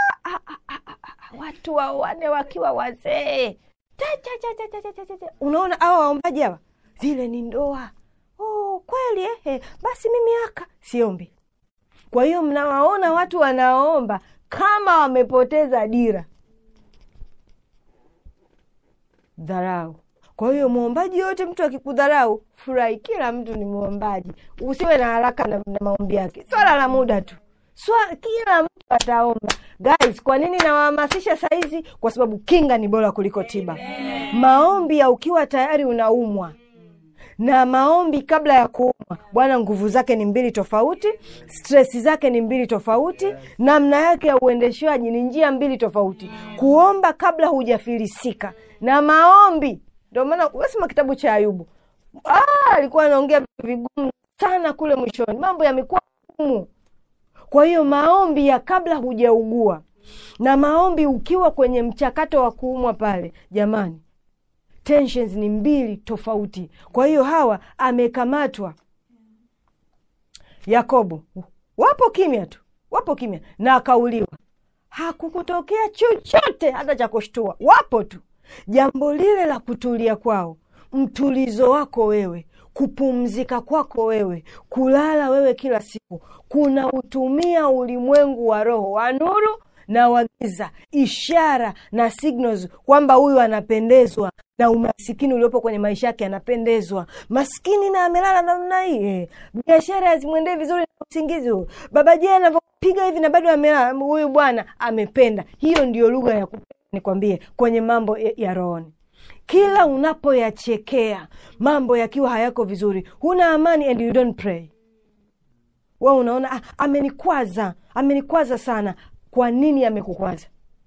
watu waone wakiwa wazee. Unaona hawa waombaji hawa, zile ni ndoa. Kweli basi mimi siombi. Kwa hiyo mnawaona watu wanaomba kama wamepoteza dira. Dharau. Kwa hiyo muombaji yote, mtu akikudharau, furahi, kila mtu ni muombaji. Usiwe na haraka na maombi yake. Swala la muda tu. Kila mtu ataomba. Guys, kwa nini nawahamasisha saizi? Kwa sababu kinga ni bora kuliko tiba. Maombi ya ukiwa tayari unaumwa, na maombi kabla ya kuumwa, Bwana nguvu zake ni 2 tofauti, stress zake ni 2 tofauti, namna yake ya uendeshaji ni njia 2 tofauti. Kuomba kabla hujafilisika na maombi. Ndio maana unasema kitabu cha Ayubu, alikuwa anaongea vitu vigumu sana kule mwishoni, mambo yamekuwa ngumu. Kwa hiyo maombi ya kabla hujaugua, Na maombi ukiwa kwenye mchakato wa kuumwa pale, jamani, tensions ni mbili tofauti. Kwa hiyo Hawa amekamatwa, Yakobo wapo kimya tu, wapo kimya, na akauliwa. Hakukutokea chochote hata cha kushtua, wapo tu. Jambo lile la kutulia kwao, mtulizo wako wewe, kupumzika kwako wewe, kulala wewe kila siku, kuna utumia ulimwengu wa roho wa nuru na wa giza, ishara na signals kwamba huyu anapendezwa na umasikini uliopo kwenye maisha yake, anapendezwa. Maskini na amelala namna hii, biashara hazimwendei vizuri na usingizi huu, baba je anavyopiga hivi na bado amelala, huyu bwana amependa. Hiyo ndio lugha ya kupenda, nikwambie, kwenye mambo ya rohoni. Kila unapoyachekea mambo yakiwa hayako vizuri, huna amani and you don't pray. Wewe unaona amenikwaza sana. Kwa nini amekukwaza?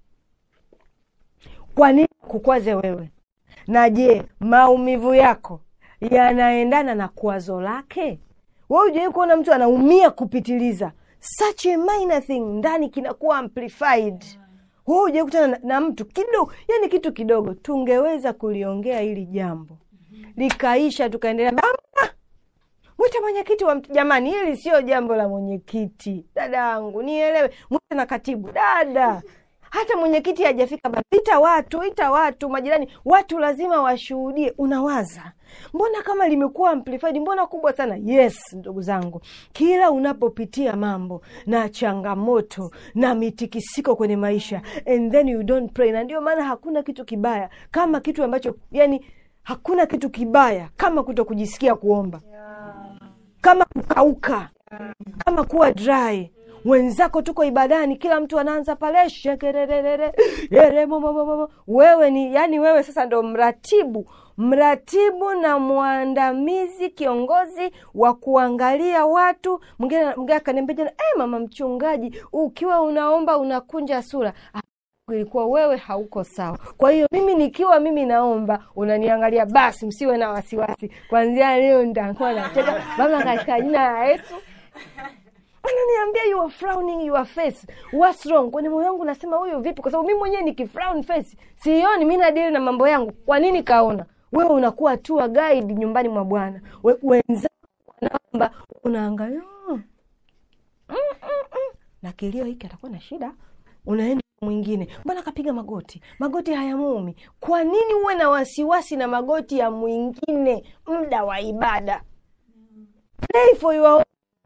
Kwa nini kukwaze wewe? Na je, maumivu yako yanaendana na kwazo lake? Wewe hujai kuona mtu anaumia kupitiliza, such a minor thing, ndani kinakuwa amplified. Wewe hujai kutana na mtu kidogo, yani kitu kidogo tungeweza kuliongea hili jambo likaisha, tukaendelea. Mwite mwenyekiti wa jamani, hili sio jambo la mwenyekiti. Dada yangu, nielewe. Mwite na katibu. Dada, hata mwenyekiti hajafika bado. Ita watu, majirani, watu lazima washuhudie. Unawaza, mbona kama limekuwa amplified, mbona kubwa sana? Yes, ndugu zangu, kila unapopitia mambo na changamoto na mitikisiko kwenye maisha, and then you don't pray. Na ndio maana hakuna kitu kibaya kama kitu ambacho, yani hakuna kitu kibaya kama kutokujisikia kuomba, kama kukauka, kama kuwa dry. Wenzako tuko ibadani, kila mtu anaanza pale shekererere, wewe ni, yani wewe sasa ndo mratibu na mwandamizi, kiongozi wa kuangalia watu. Mwingine akaniambia, mama mchungaji, ukiwa unaomba unakunja sura. Ilikuwa wewe hauko sawa. Kwa hiyo mimi naomba, unaniangalia, basi msiwe na wasiwasi. Kuanzia leo nitakuwa nacheka mama katika jina la Yesu. Ananiambia you are frowning your face. What's wrong? Kwa moyo wangu nasema huyo vipi? Kwa sababu mimi mwenyewe nikifrown face, sioni mimi na deal na mambo yangu. Kwa nini kaona? Wewe unakuwa tour guide nyumbani mwa Bwana. Wenzako wanaomba, unaangalia. Na kilio hiki atakuwa na shida. Unaenda mwingine, mbona kapiga magoti hayamuumi? Kwa nini uwe na wasiwasi na magoti ya mwingine muda wa ibada? Pray for your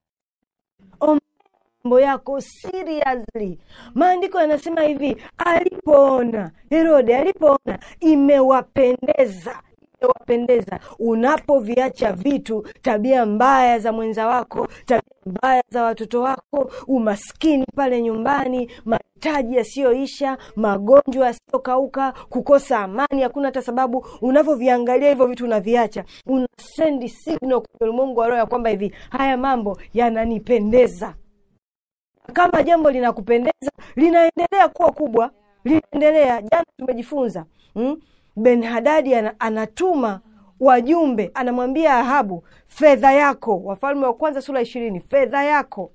mambo yako seriously. Maandiko yanasema hivi, Herode alipoona imewapendeza, unapoviacha vitu, tabia mbaya za mwenza wako, tabia mbaya za watoto wako, umaskini pale nyumbani, mahitaji yasiyoisha, magonjwa yasiyokauka, kukosa amani, hakuna hata sababu, unavyoviangalia hivyo vitu unaviacha, una send signal kwa ulimwengu wa roho ya kwamba hivi, haya mambo yananipendeza. Kama jambo linakupendeza, linaendelea kuwa kubwa, linaendelea. Jana tumejifunza, Ben-Hadadi anatuma wajumbe, anamwambia Ahabu, fedha yako, Wafalme wa kwanza sura 20, fedha yako,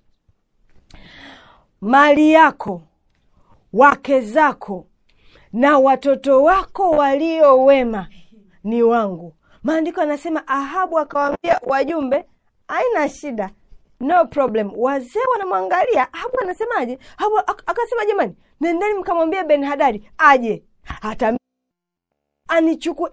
mali yako, wake zako na watoto wako walio wema ni wangu. Maandiko yanasema Ahabu akawaambia wajumbe, haina shida, no problem. Wazee wanamwangalia, Ahabu anasemaje? Ahabu akasema, jamani, nendeni mkamwambie Ben-Hadadi aje, hata anichukue.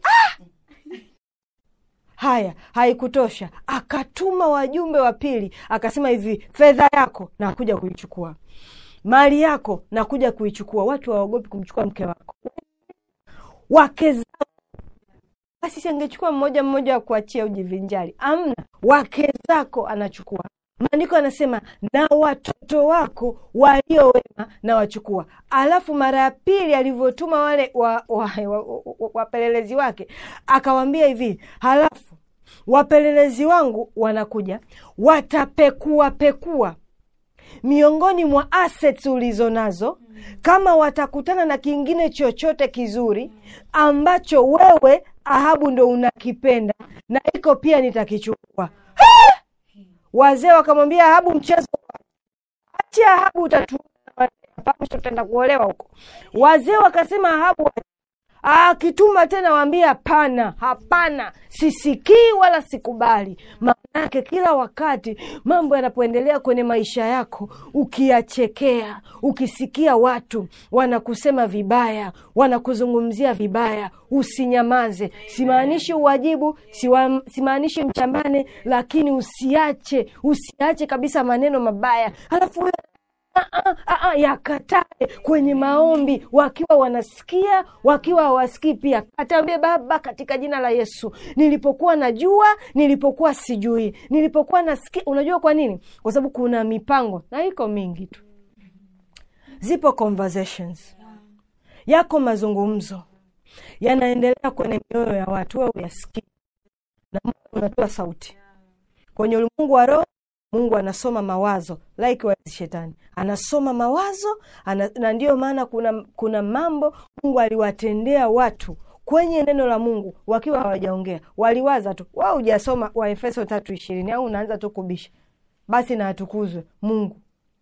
Haya, haikutosha. Akatuma wajumbe wa pili, akasema hivi, fedha yako na kuja kuichukua, mali yako na kuja kuichukua. Watu waogopi kumchukua mke wako, wake zako. Basi angechukua mmoja wa kuachia ujivinjari. Amna, wake zako anachukua. Maandiko anasema na watoto wako walio wema na wachukua. Alafu mara ya pili alivyotuma wale wapelelezi wake, akawaambia hivi, halafu wapelelezi wangu wanakuja, watapekua miongoni mwa assets ulizo nazo, kama watakutana na kingine chochote kizuri ambacho wewe Ahabu ndo unakipenda, na iko pia nitakichukua. Wazee wakamwambia Ahabu, mchezo, acha Ahabu utatuona. Pamsho tutaenda kuolewa huko. Wazee wakasema Ahabu akituma tena waambie hapana, sisikii wala sikubali. Maana yake kila wakati mambo yanapoendelea kwenye maisha yako, ukiyachekea, ukisikia watu wanakusema vibaya, wanakuzungumzia vibaya, usinyamaze. Simaanishi uwajibu, simaanishi mchambane, lakini usiache kabisa maneno mabaya. Halafu yakatae kwenye maombi, wakiwa wanasikia, wakiwa hawasikii pia. Ataambia Baba, katika jina la Yesu, nilipokuwa najua, nilipokuwa sijui, nilipokuwa nasikia. Unajua kwa nini? Kwa sababu kuna mipango, na iko mingi tu. Zipo conversations, yako mazungumzo yanaendelea kwenye mioyo ya watu, wewe uyasikia na Mungu unatoa sauti. Kwenye ulimwengu wa roho, Mungu anasoma mawazo, likewise shetani anasoma mawazo, na ndio maana kuna mambo Mungu aliwatendea watu kwenye neno la Mungu wakiwa hawajaongea. Waliwaza tu. Wao hujasoma wa Efeso 3:20 au unaanza tu kubisha. Basi na atukuzwe Mungu.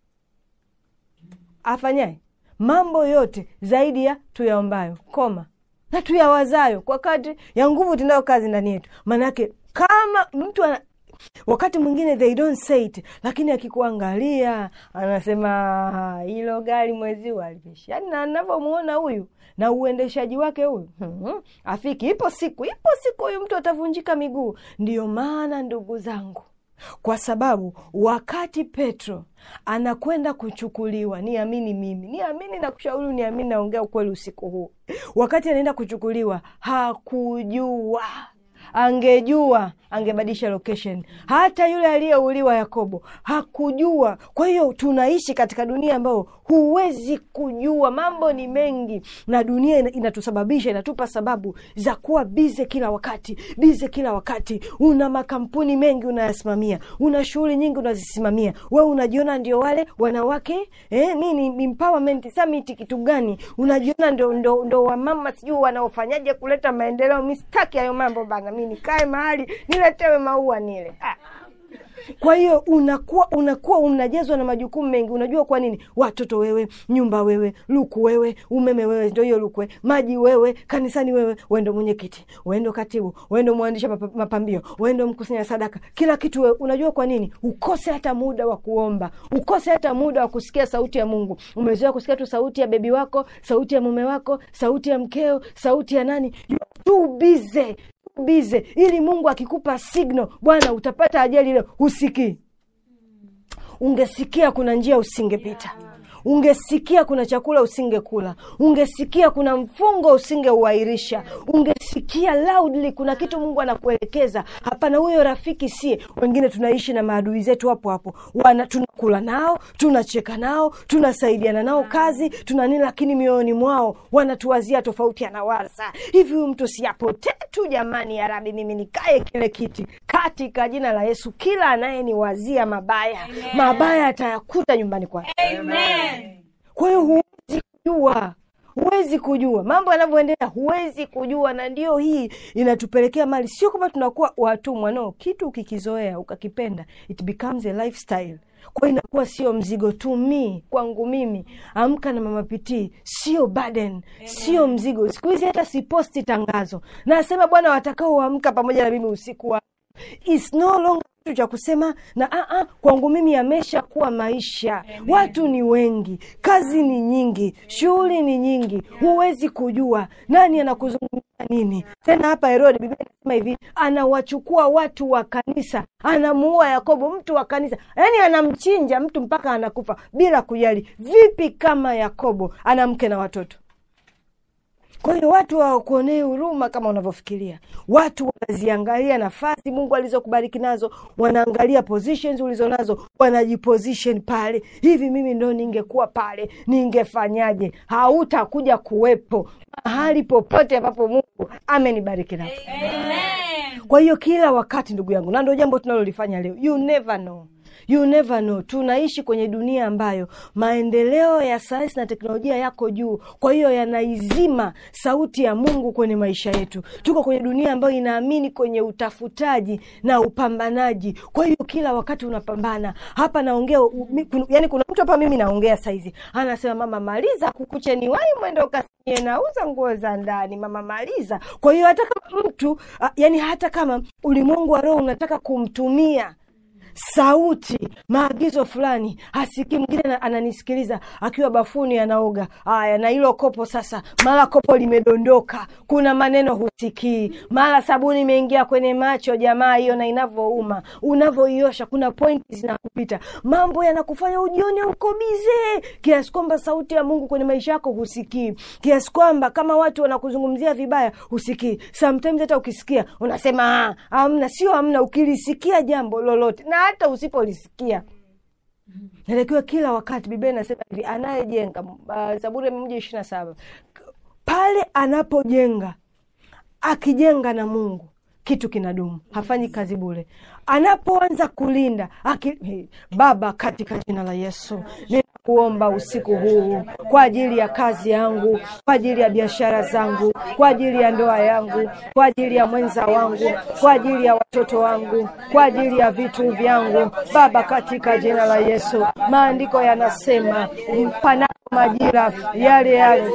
Afanyaye mambo yote zaidi ya tuyaombayo, na tuyawazayo, kwa kadri ya nguvu tunayo kazi ndani yetu. Manake kama mtu wakati mwingine they don't say it, lakini akikuangalia anasema hilo gari mwezi walipisha. Yaani na ninavyomuona huyu na uendeshaji wake huyu, afiki ipo siku huyu mtu atavunjika miguu. Ndiyo maana ndugu zangu, kwa sababu wakati Petro anakwenda kuchukuliwa, niamini na kushauri, niamini, naongea ukweli usiku huu, wakati anaenda kuchukuliwa hakujua. Angejua angebadilisha location. Hata yule aliyeuliwa Yakobo hakujua. Kwa hiyo tunaishi katika dunia ambayo huwezi kujua. Mambo ni mengi, na dunia inatusababisha, inatupa sababu za kuwa busy kila wakati. Una makampuni mengi unayasimamia, una shughuli nyingi unazisimamia. Wewe unajiona ndio wale wanawake nini empowerment summit kitu gani? Unajiona ndo wamama sijui wanaofanyaje kuleta maendeleo. Mistaki hayo mambo bana. Mimi nikae mahali niletewe maua nile. Kwa hiyo unakuwa unajezwa na majukumu mengi. Unajua kwa nini? Watoto wewe, nyumba wewe, luku wewe, umeme wewe, ndio hiyo luku wewe, maji wewe, kanisani wewe, wewe ndio mwenyekiti, wewe ndio katibu, wewe ndio mwandishi mapambio, wewe ndio mkusanya sadaka, kila kitu wewe. Unajua kwa nini? Ukose hata muda wa kuomba, ukose hata muda wa kusikia sauti ya Mungu. Umezoea kusikia tu sauti ya bebi wako, sauti ya mume wako, sauti ya mkeo, sauti ya nani. Too busy ili Mungu akikupa signal, Bwana utapata ajali leo, usikii. Ungesikia kuna njia usingepita. Ungesikia kuna chakula usingekula. Ungesikia kuna mfungo usingeuairisha. Ungesikia loudly kuna kitu Mungu anakuelekeza. Hapana, huyo rafiki sie. Wengine tunaishi na maadui zetu hapo. Tunakula nao, tunacheka nao, tunasaidiana nao kazi, tunanini, lakini mioyoni mwao wanatuwazia tofauti anawaza. Hivi huyu mtu siapotee tu jamani, ya Rabbi mimi nikae kile kiti. Katika jina la Yesu, kila anayeniwazia mabaya atayakuta nyumbani kwake. Amen. Kwa hiyo huwezi kujua mambo yanavyoendelea, huwezi kujua. Na ndio hii inatupelekea mali. Sio kama tunakuwa watumwa, no. Kitu ukikizoea ukakipenda, it becomes a lifestyle. Kwa hiyo inakuwa sio mzigo tu kwangu mimi. Amka na Mama Pitii sio burden, sio mzigo. Siku hizi hata siposti tangazo, nasema Bwana watakao amka pamoja na mimi usiku wa. It's no longer kitu cha kusema na kwangu mimi yamesha kuwa maisha. Amen. Watu ni wengi, kazi ni nyingi, shughuli ni nyingi, huwezi kujua nani anakuzungumzia nini. Tena hapa Herode, Biblia inasema hivi, anawachukua watu wa kanisa, anamuua Yakobo, mtu wa kanisa. Yaani anamchinja mtu mpaka anakufa bila kujali. Vipi kama Yakobo ana mke na watoto? Kwa hiyo watu hawakuonee huruma kama unavyofikiria. Watu wanaziangalia nafasi Mungu alizokubariki nazo, wanaangalia positions ulizonazo, wanajiposition pale. Hivi mimi ndo ningekuwa pale, ningefanyaje? Hautakuja kuwepo mahali popote ambapo Mungu amenibariki napo. Amen. Kwa hiyo kila wakati ndugu yangu, na ndio jambo tunalolifanya leo. You never know. You never know. Tunaishi kwenye dunia ambayo maendeleo ya sayansi na teknolojia yako juu, kwa hiyo yanaizima sauti ya Mungu kwenye maisha yetu. Tuko kwenye dunia ambayo inaamini kwenye utafutaji na upambanaji, kwa hiyo kila wakati unapambana. Hapa naongea, yani kuna mtu hapa mimi naongea saizi anasema mama maliza kukuche ni wai mwendo kasinye nauza nguo za ndani, mama maliza. Kwa hiyo hata kama mtu yani hata kama ulimwengu wa roho unataka kumtumia sauti maagizo fulani, hasikii. Mwingine ananisikiliza akiwa bafuni anaoga, haya na hilo kopo sasa, mara kopo limedondoka, kuna maneno husikii, mara sabuni imeingia kwenye macho, jamaa hiyo na inavouma, unavoiosha kuna pointi zinakupita, mambo yanakufanya ujione uko bize, kiasi kwamba sauti ya Mungu kwenye maisha yako husikii, kiasi kwamba kama watu wanakuzungumzia vibaya husikii. Sometimes hata ukisikia unasema amna, sio amna. Ukilisikia jambo lolote na hata usipolisikia, natakiwa kila wakati, Biblia inasema hivi, anayejenga Zaburi 127 pale anapojenga, akijenga na Mungu, kitu kinadumu, hafanyi kazi bure. Anapoanza kulinda Baba, katika jina la Yesu ninakuomba usiku huu kwa ajili ya kazi yangu, kwa ajili ya biashara zangu, kwa ajili ya ndoa yangu, kwa ajili ya mwenza wangu, kwa ajili ya watoto wangu, kwa ajili ya vitu vyangu, Baba, katika jina la Yesu. Maandiko yanasema pana majira yale yale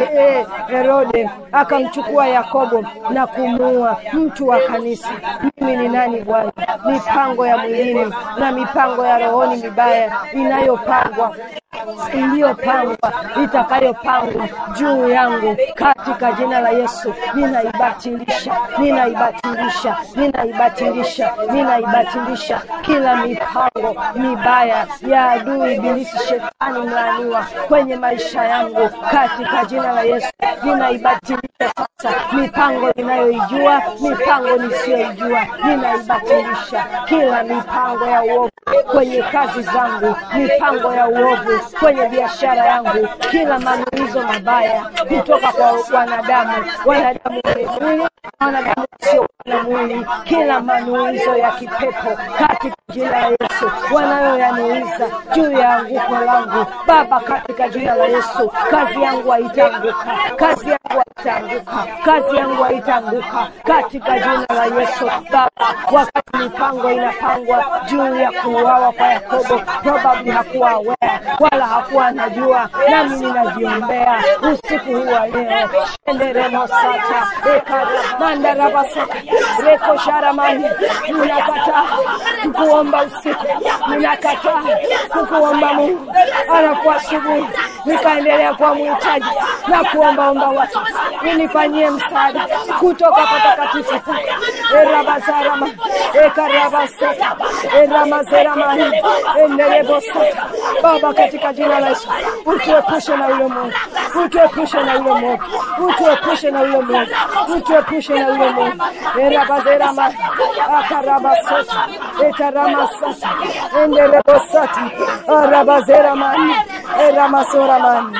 Herode akamchukua Yakobo na kumuua. Mtu wa kanisa, mimi ni nani Bwana? Mipango ya mwilini na mipango ya rohoni mibaya inayopangwa, iliyopangwa, itakayopangwa juu yangu, katika jina la Yesu ninaibatilisha, ninaibatilisha, ninaibatilisha, ninaibatilisha kila mipango mibaya ya adui ibilisi shetani mlaaniwa kwenye maisha yangu, katika jina la Yesu ninaibatilisha sasa. Mipango ninayoijua, mipango nisiyoijua, ninaibatilisha. Kila mipango ya uovu kwenye kazi zangu, mipango ya uovu kwenye biashara yangu, kila manuizo mabaya kutoka kwa wanadamu, wanadamu mwili, wanadamu sio na mwili, kila manuizo ya kipepo katika jina la Yesu wanayoyanuiza juu ya anguko langu, Baba, katika jina la Yesu, kazi yangu haitaanguka, kazi yangu haitaanguka, kazi yangu haitaanguka, katika jina la Yesu. Baba, wakati mipango inapangwa juu ya kuuawa kwa Yakobo, probably hakuwa aware wala hakuwa anajua, nami ninajiombea usiku huu wa leo, enderemo sata mandarabasaka reko sharamani, ninakataa kukuomba usiku, ninakataa kukuomba Mungu alafu asubuhi nikaendelea kwa mhitaji na kuomba watu unifanyie msaada kutoka patakatifu. Erabazarama ekarabasata eramazerama endelebosata. Baba, katika jina la Yesu utuepushe na ule Mungu, utuepushe na ule Mungu, utuepushe na ule Mungu, utuepushe na ule Mungu. Erabazerama akarabasata etaramasata endelebosata arabazerama eramasoramani.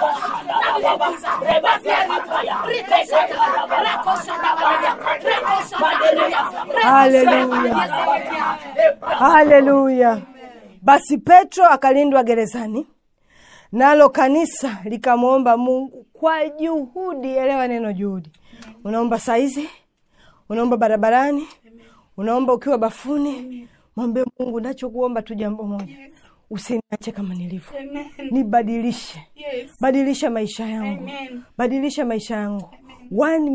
Haleluya, haleluya. Basi Petro akalindwa gerezani, nalo kanisa likamwomba Mungu kwa juhudi. Elewa neno juhudi. Unaomba saizi, unaomba barabarani, unaomba ukiwa bafuni, mwambie Mungu, nachokuomba tu jambo moja, usiniache kama nilivyo. Nibadilishe. Badilisha maisha yangu. Badilisha maisha yangu. One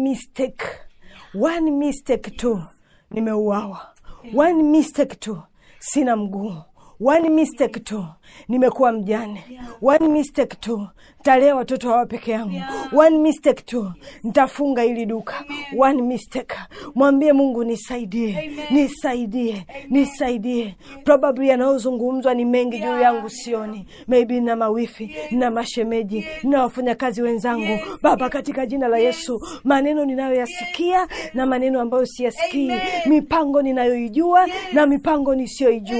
mistake tu nimeuawa. One mistake tu sina mguu. One mistake tu nimekuwa mjane. One mistake tu nitalea watoto hawa peke yangu. One mistake tu nitafunga hili duka. One mistake. Mwambie Mungu, nisaidie, nisaidie, nisaidie. Probably yanayozungumzwa ni mengi juu yangu sioni. Maybe na mawifi, na mashemeji, na wafanyakazi wenzangu. Baba, katika jina la Yesu, maneno ninayoyasikia na maneno ambayo siyasikii, mipango ninayoijua na mipango nisiyoijua,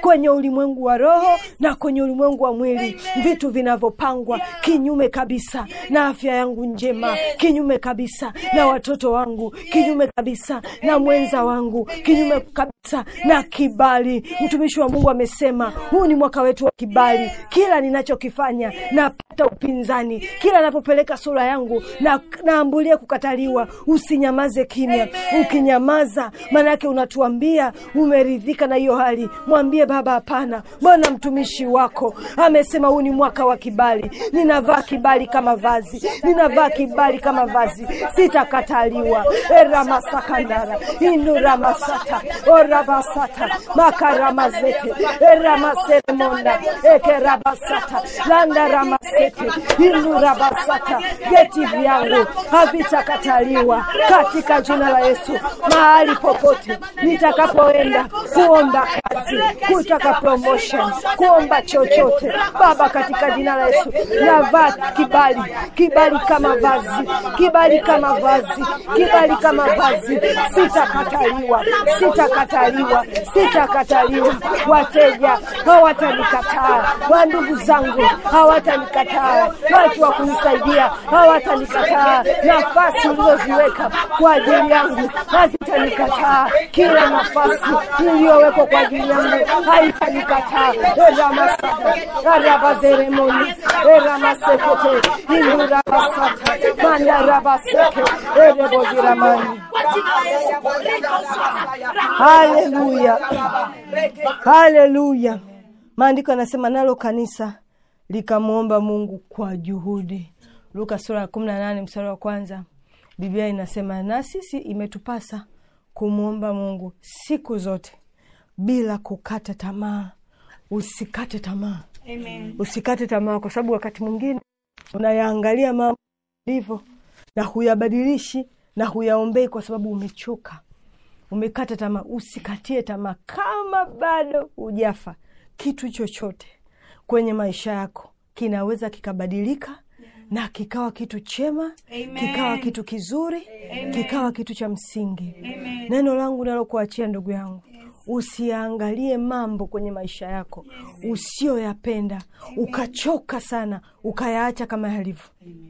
kwenye ulimwengu wa roho na kwenye ulimwengu wa mwili. Vitu vinavyopangwa kinyume kabisa na afya yangu njema, kinyume kabisa na watoto wangu, kinyume kabisa na mwenza wangu, kinyume kabisa na kibali. Mtumishi wa Mungu amesema huu ni mwaka wetu wa kibali. Kila ninachokifanya napata upinzani, kila napopeleka sura yangu na naambulia kukataliwa. Usinyamaze kimya. Ukinyamaza maana yake unatuambia umeridhika na hiyo hali. Mwambie Baba, hapana, Bwana mtumishi wako amesema huu ni mwaka wa kibali. Ninavaa kibali kama vazi, ninavaa kibali kama vazi, sitakataliwa. Eramasakandara induramasata orabasata makaramazete eramaseremonda ekerabasata landaramasete indurabasata. Vyeti vyangu havitakataliwa katika jina la Yesu. Mahali popote nitakapoenda kuomba kazi, kutaka promotion, kuomba chochote, Baba, katika jina la Yesu navaa kibali, kibali kama vazi, kibali kama vazi, kibali kama vazi. Sitakataliwa, sitakataliwa, sitakataliwa. Wateja hawatanikataa, wandugu zangu hawatanikataa, watu wa kunisaidia hawatanikataa. Nafasi ulizoziweka kwa ajili yangu hazitanikataa. Kila nafasi iliyowekwa kwa ajili yangu haitanikataa. Eramasata arabazeremoni eramasekete indurabasata mandarabaseke ereboziramani. Haleluya, haleluya. Maandiko yanasema nalo kanisa likamuomba Mungu kwa juhudi. Luka sura ya 18 mstari wa 1. Biblia inasema na sisi imetupasa kumuomba Mungu siku zote bila kukata tamaa. Usikate tamaa. Amen. Usikate tamaa, kwa sababu wakati mwingine unayaangalia mambo ndivyo na huyabadilishi na huyaombei kwa sababu umechoka, umekata tamaa. Usikatie tamaa. Kama bado hujafa, kitu chochote kwenye maisha yako kinaweza kikabadilika na kikawa kitu chema. Amen. Kikawa kitu kizuri. Amen. Kikawa kitu cha msingi. Amen. Neno langu nalo kuachia ndugu yangu, usiangalie mambo kwenye maisha yako usiyoyapenda, ukachoka sana ukayaacha kama yalivyo.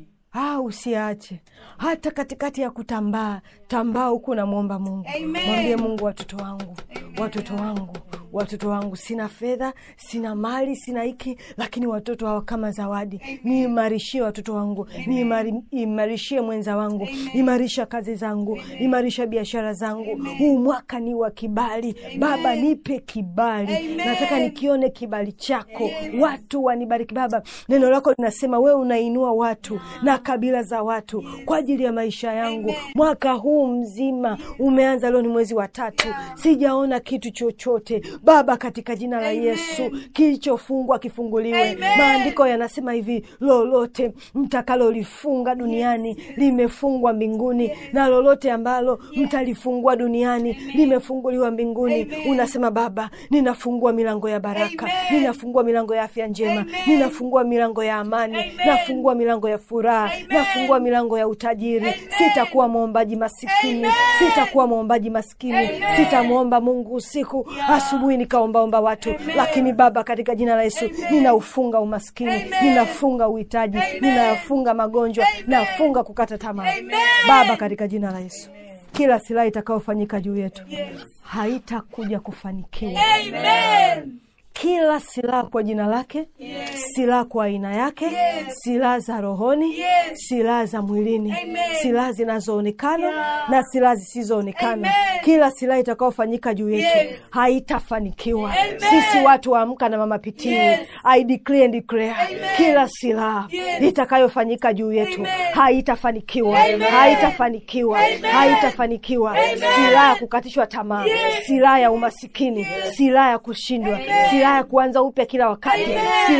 Usiache. Hata katikati ya kutambaa, tambaa huko na muomba Mungu. Mwambie Mungu, watoto wangu, watoto wangu, watoto wangu, sina fedha, sina mali, sina hiki, lakini watoto hawa kama zawadi. Niimarishie watoto wangu, niimarishie mwenza wangu, imarisha kazi zangu, imarisha biashara zangu. Huu mwaka ni wa kibali. Baba, nipe kibali. Nataka nikione kibali chako, watu wanibariki. Baba, neno lako linasema wewe unainua watu na kabila za watu kwa ajili ya maisha yangu. Mwaka huu mzima umeanza, leo ni mwezi wa 3, sijaona kitu chochote. Baba, katika jina la Yesu, kilichofungwa kifunguliwe. Maandiko yanasema hivi, lolote mtakalolifunga duniani limefungwa mbinguni, na lolote ambalo mtalifungua duniani limefunguliwa mbinguni. Unasema Baba, ninafungua milango ya baraka, ninafungua milango ya afya njema, ninafungua milango ya amani, nafungua milango ya furaha, nafungua milango ya utajiri. Sitakuwa muombaji masikini, sitakuwa muombaji maskini. Sitamuomba Mungu usiku, asubuhi nikaomba watu. Lakini Baba, katika jina la Yesu, ninaufunga umaskini, ninafunga uhitaji, ninafunga magonjwa, nafunga kukata tamaa. Baba, katika jina la Yesu, kila silaha itakayofanyika juu yetu haitakuja kufanikiwa. Amen. Kila silaha kwa jina lake, silaha kwa aina yake, silaha za rohoni, silaha za mwilini, silaha zinazoonekana na silaha zisizoonekana. Kila silaha itakayofanyika juu yetu haitafanikiwa. Sisi watu wa Amka na Mama Pitii, I declare and declare, kila silaha itakayofanyika juu yetu haitafanikiwa, haitafanikiwa, haitafanikiwa. Silaha ya kukatishwa tamaa, silaha ya umasikini, silaha ya kushindwa, silaha ya kuanza upya kila wakati, silaha ya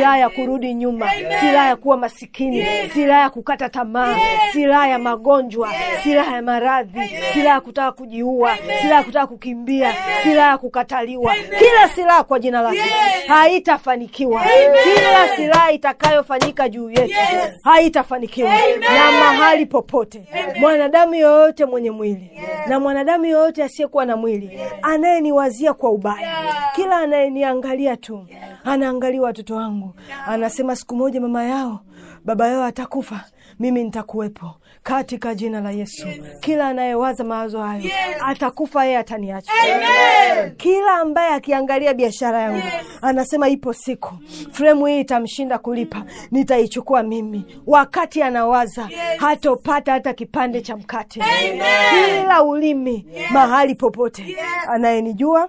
kurudi nyuma, silaha ya kuwa masikini, silaha ya kukata tamaa, silaha ya magonjwa, silaha ya maradhi, silaha ya kutaka kujiua, silaha ya kutaka kukimbia, silaha ya kukataliwa. Kila silaha kwa jina lake haitafanikiwa. Kila silaha itakayofanyika juu yetu haitafanikiwa. Na mahali popote mwanadamu yoyote mwenye mwili na mwanadamu yoyote asiyekuwa na mwili anayeniwazia kwa ubaya, kila anayeniangalia tu anaangalia watoto wangu, anasema siku moja mama yao baba yao atakufa, mimi nitakuwepo katika jina la Yesu. Kila anayewaza mawazo hayo atakufa, yeye ataniacha. Kila ambaye akiangalia biashara yangu anasema ipo siku fremu hii itamshinda kulipa, nitaichukua mimi, wakati anawaza hatopata hata kipande cha mkate. Kila ulimi mahali popote, anayenijua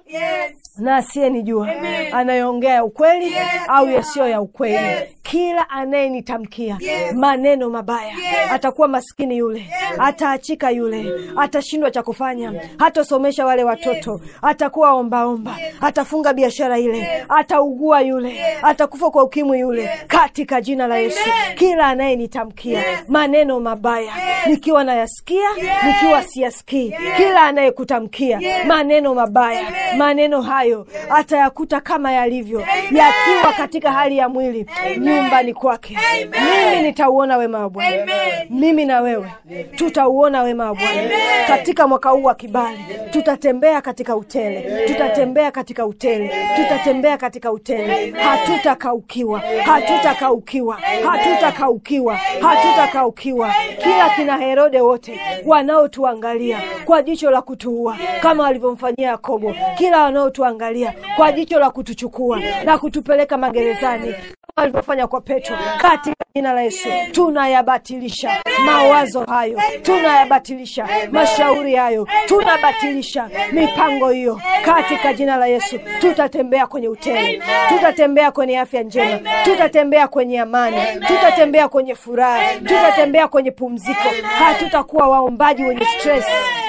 na asiyenijua, anayeongea ya ukweli au yasiyo ya ukweli, kila anayenitamkia maneno mabaya, atakuwa maskini yule, ataachika yule, atashindwa cha kufanya, hatosomesha wale watoto, atakuwa ombaomba, atafunga biashara ile, ataugua yule, atakufa kwa ukimwi yule, katika jina la Yesu. Kila anayenitamkia maneno mabaya, nikiwa nayasikia, nikiwa siyasikii, kila anayekutamkia maneno mabaya, maneno hayo atayakuta kama yalivyo, yakiwa katika hali ya mwili nyumbani kwake. Mimi nitauona wema wa Bwana. Mimi na wewe tutauona wema wa Bwana katika mwaka huu wa kibali. Tutatembea katika utele, tutatembea katika utele, tutatembea katika utele. Hatutakaukiwa, hatutakaukiwa, hatutakaukiwa, hatutakaukiwa. Kila kina Herode wote wanaotuangalia kwa jicho la kutuua kama walivyomfanyia Yakobo, kila wanaotuangalia kwa jicho la kutuchukua na kutupeleka magerezani alivyofanya kwa Petro, katika jina la Yesu tunayabatilisha mawazo hayo, tunayabatilisha mashauri hayo, tunabatilisha mipango hiyo katika jina la Yesu. Tutatembea kwenye utele, tutatembea kwenye afya njema, tutatembea kwenye amani, tutatembea kwenye furaha, tutatembea kwenye pumziko. Hatutakuwa waombaji wenye stress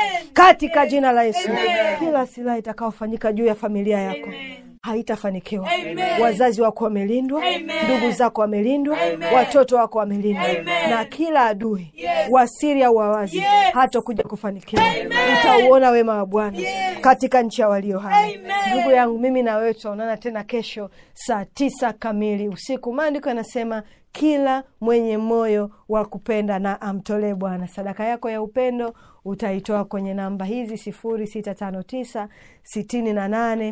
katika jina la Yesu. Kila silaha itakayofanyika juu ya familia yako haitafanikiwa. Wazazi wako wamelindwa, ndugu zako wamelindwa, watoto wako wamelindwa, na kila adui wa siri au wazi hatakuja kufanikiwa. Utauona wema wa Bwana katika nchi ya walio hai. Ndugu yangu, mimi na wewe tutaonana tena kesho saa 9 kamili usiku. Maandiko yanasema kila mwenye moyo wa kupenda na amtolee Bwana. Sadaka yako ya upendo utaitoa kwenye namba hizi 0659 68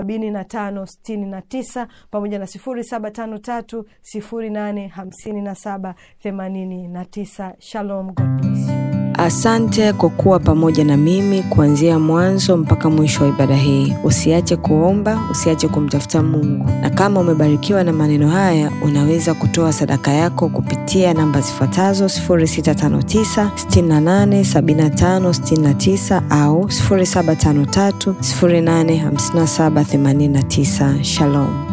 75 69 pamoja na 0753 08 57 89. Shalom, God bless you. Asante kwa kuwa pamoja na mimi kuanzia mwanzo mpaka mwisho wa ibada hii. Usiache kuomba, usiache kumtafuta Mungu. Na kama umebarikiwa na maneno haya, unaweza kutoa sadaka yako kupitia namba zifuatazo: 0659 68 75 69 au 0753 08 57 89. Shalom.